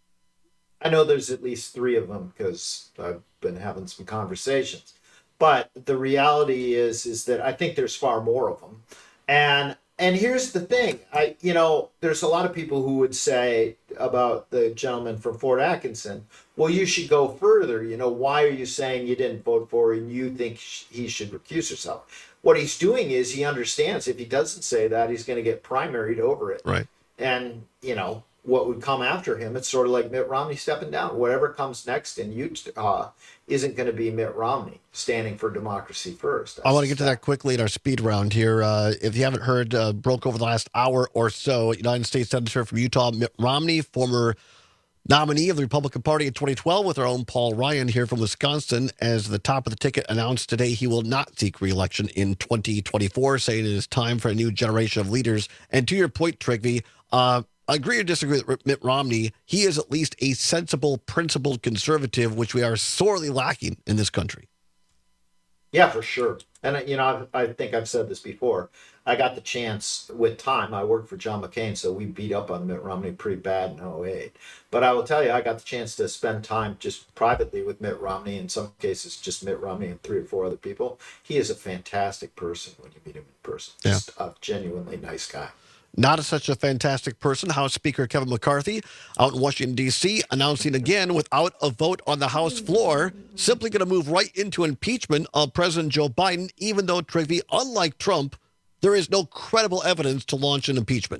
I know there's at least three of them because I've been having some conversations. But the reality is, is that I think there's far more of them. And and here's the thing. I you know, there's a lot of people who would say about the gentleman from Fort Atkinson, well, you should go further. You know, why are you saying you didn't vote for her and you think he should recuse herself? What he's doing is he understands if he doesn't say that, he's going to get primaried over it. Right. And, you know, what would come after him. It's sort of like Mitt Romney stepping down. Whatever comes next in Utah isn't going to be Mitt Romney standing for democracy first. I want to get to that quickly in our speed round here. Uh, if you haven't heard, uh, broke over the last hour or so, United States Senator from Utah, Mitt Romney, former nominee of the Republican Party in twenty twelve, with our own Paul Ryan here from Wisconsin, as the top of the ticket announced today he will not seek re-election in twenty twenty-four, saying it is time for a new generation of leaders. And to your point, Trigby, uh, agree or disagree with Mitt Romney, he is at least a sensible, principled conservative, which we are sorely lacking in this country. Yeah, for sure. And, you know, I, I think I've said this before. I got the chance with time. I worked for John McCain, so we beat up on Mitt Romney pretty bad in oh eight. But I will tell you, I got the chance to spend time just privately with Mitt Romney, in some cases just Mitt Romney and three or four other people. He is a fantastic person when you meet him in person. Yeah. Just a genuinely nice guy. Not such a fantastic person. House Speaker Kevin McCarthy out in Washington, D C, announcing again without a vote on the House floor, simply going to move right into impeachment of President Joe Biden, even though, Trigby, unlike Trump, there is no credible evidence to launch an impeachment.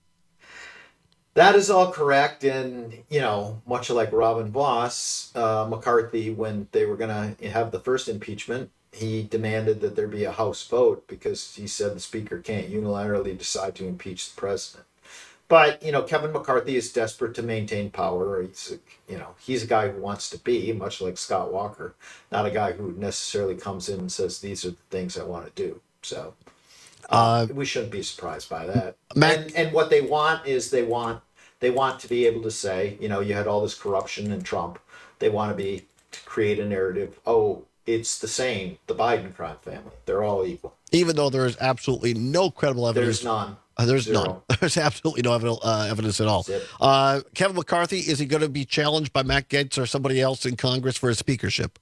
That is all correct. And, you know, much like Robin Voss, uh, McCarthy, when they were going to have the first impeachment, he demanded that there be a House vote because he said the Speaker can't unilaterally decide to impeach the president. But, you know, Kevin McCarthy is desperate to maintain power. He's, a, you know, he's a guy who wants to be, much like Scott Walker, not a guy who necessarily comes in and says, these are the things I want to do. So uh, we shouldn't be surprised by that. Matt, and, and what they want is they want they want to be able to say, you know, you had all this corruption in Trump. They want to be to create a narrative. Oh, it's the same. The Biden crime family. They're all equal. Even though there is absolutely no credible evidence. There's none. Uh, there's Zero. none. There's absolutely no evidence, uh, evidence at all. Uh, Kevin McCarthy, is he going to be challenged by Matt Gaetz or somebody else in Congress for his speakership?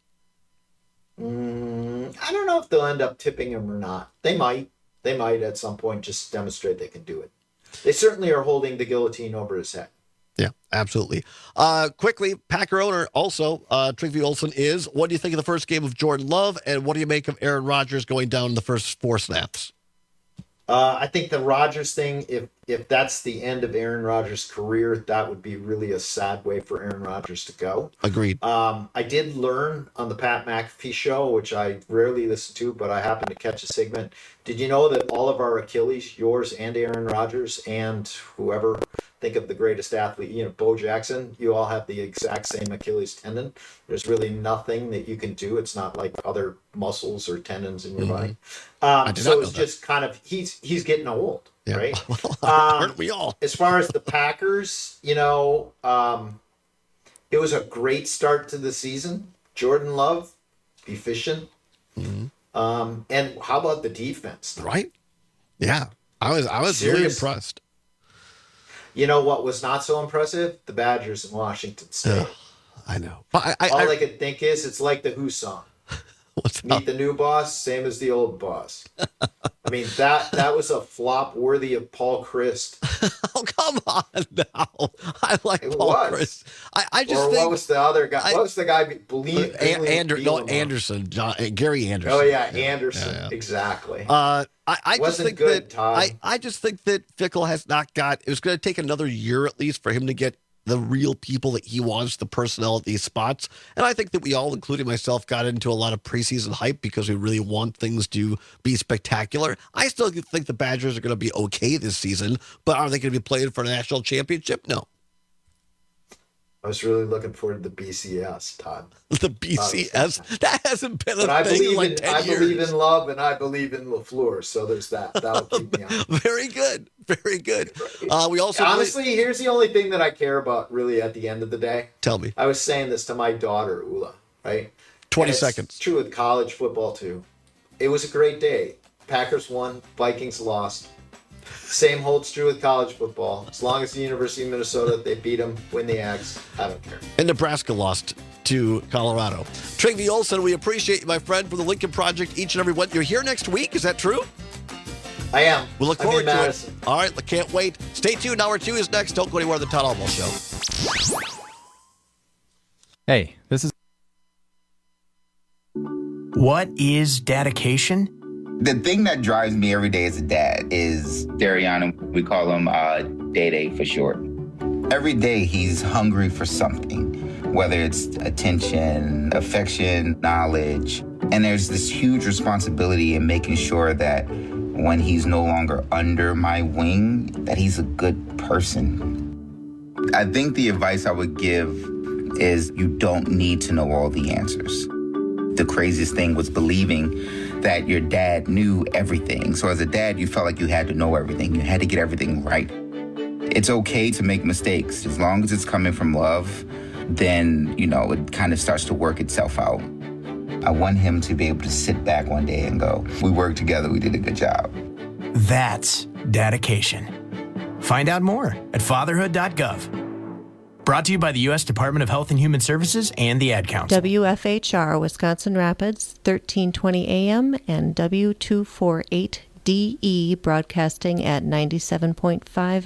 Mm, I don't know if they'll end up tipping him or not. They might. They might at some point just demonstrate they can do it. They certainly are holding the guillotine over his head. Yeah, absolutely. Uh, quickly, Packer owner also, uh, Trigby Olson is. What do you think of the first game of Jordan Love, and what do you make of Aaron Rodgers going down in the first four snaps? Uh, I think the Rodgers thing, if if that's the end of Aaron Rodgers' career, that would be really a sad way for Aaron Rodgers to go. Agreed. Um, I did learn on the Pat McAfee show, which I rarely listen to, but I happened to catch a segment. Did you know that all of our Achilles, yours and Aaron Rodgers and whoever, think of the greatest athlete, you know, Bo Jackson, you all have the exact same Achilles tendon. There's really nothing that you can do. It's not like other muscles or tendons in your Mm-hmm. body. Um, did so not know it's that. just kind of, he's he's getting old, Yeah. right? Well, Um, aren't we all? As far as the Packers, you know, um, it was a great start to the season. Jordan Love, efficient. Mm-hmm. Um, and how about the defense? Right? Yeah. I was I was really Serious. impressed. You know what was not so impressive? The Badgers in Washington State. Ugh, I know. But I, I, All I, I, could think is it's like the Who song. what's Meet the new boss, same as the old boss. I mean, that that was a flop worthy of Paul Christ. Oh, come on now. I like It Paul was. Chris. I, I just or think what was the other guy? I- what was the guy? Be- believe An- Ander, no, Anderson, John, uh, Gary Anderson. Oh yeah, Anderson. Yeah, yeah. Exactly. Uh, I, I just Wasn't think good, that Todd. I, I just think that Fickle has not got. It was going to take another year at least for him to get the real people that he wants, the personnel at these spots. And I think that we all, including myself, got into a lot of preseason hype because we really want things to be spectacular. I still think the Badgers are going to be okay this season, but are they going to be playing for a national championship? No. I was really looking forward to the B C S, Todd. The B C S, that hasn't been a But I thing in believe like in ten I years. believe in love and I believe in LaFleur, so there's that. That'll keep me on. Very good. Very good. Uh, we also Honestly, here's the only thing that I care about really at the end of the day. Tell me. I was saying this to my daughter, Ula, right? twenty And it's seconds. true with college football, too. It was a great day. Packers won, Vikings lost. Same holds true with college football. As long as the University of Minnesota, they beat them, win the Ags, I don't care. And Nebraska lost to Colorado. Trigby Olson, we appreciate you, my friend, from the Lincoln Project each and every one. You're here next week, is that true? I am. We'll look I'm forward in to Madison. it. All right, can't wait. Stay tuned. Hour two is next. Don't go anywhere. The Todd Almo Show. Hey, this is. What is dedication? The thing that drives me every day as a dad is Dariana. We call him uh, Day Day for short. Every day he's hungry for something, whether it's attention, affection, knowledge. And there's this huge responsibility in making sure that when he's no longer under my wing, that he's a good person. I think the advice I would give is you don't need to know all the answers. The craziest thing was believing that your dad knew everything. So as a dad, you felt like you had to know everything. You had to get everything right. It's okay to make mistakes. As long as it's coming from love, then, you know, it kind of starts to work itself out. I want him to be able to sit back one day and go, we worked together, we did a good job. That's dedication. Find out more at fatherhood dot gov. Brought to you by the U S Department of Health and Human Services and the Ad Council. W F H R, Wisconsin Rapids, thirteen twenty A M and W two forty-eight D E, broadcasting at ninety-seven point five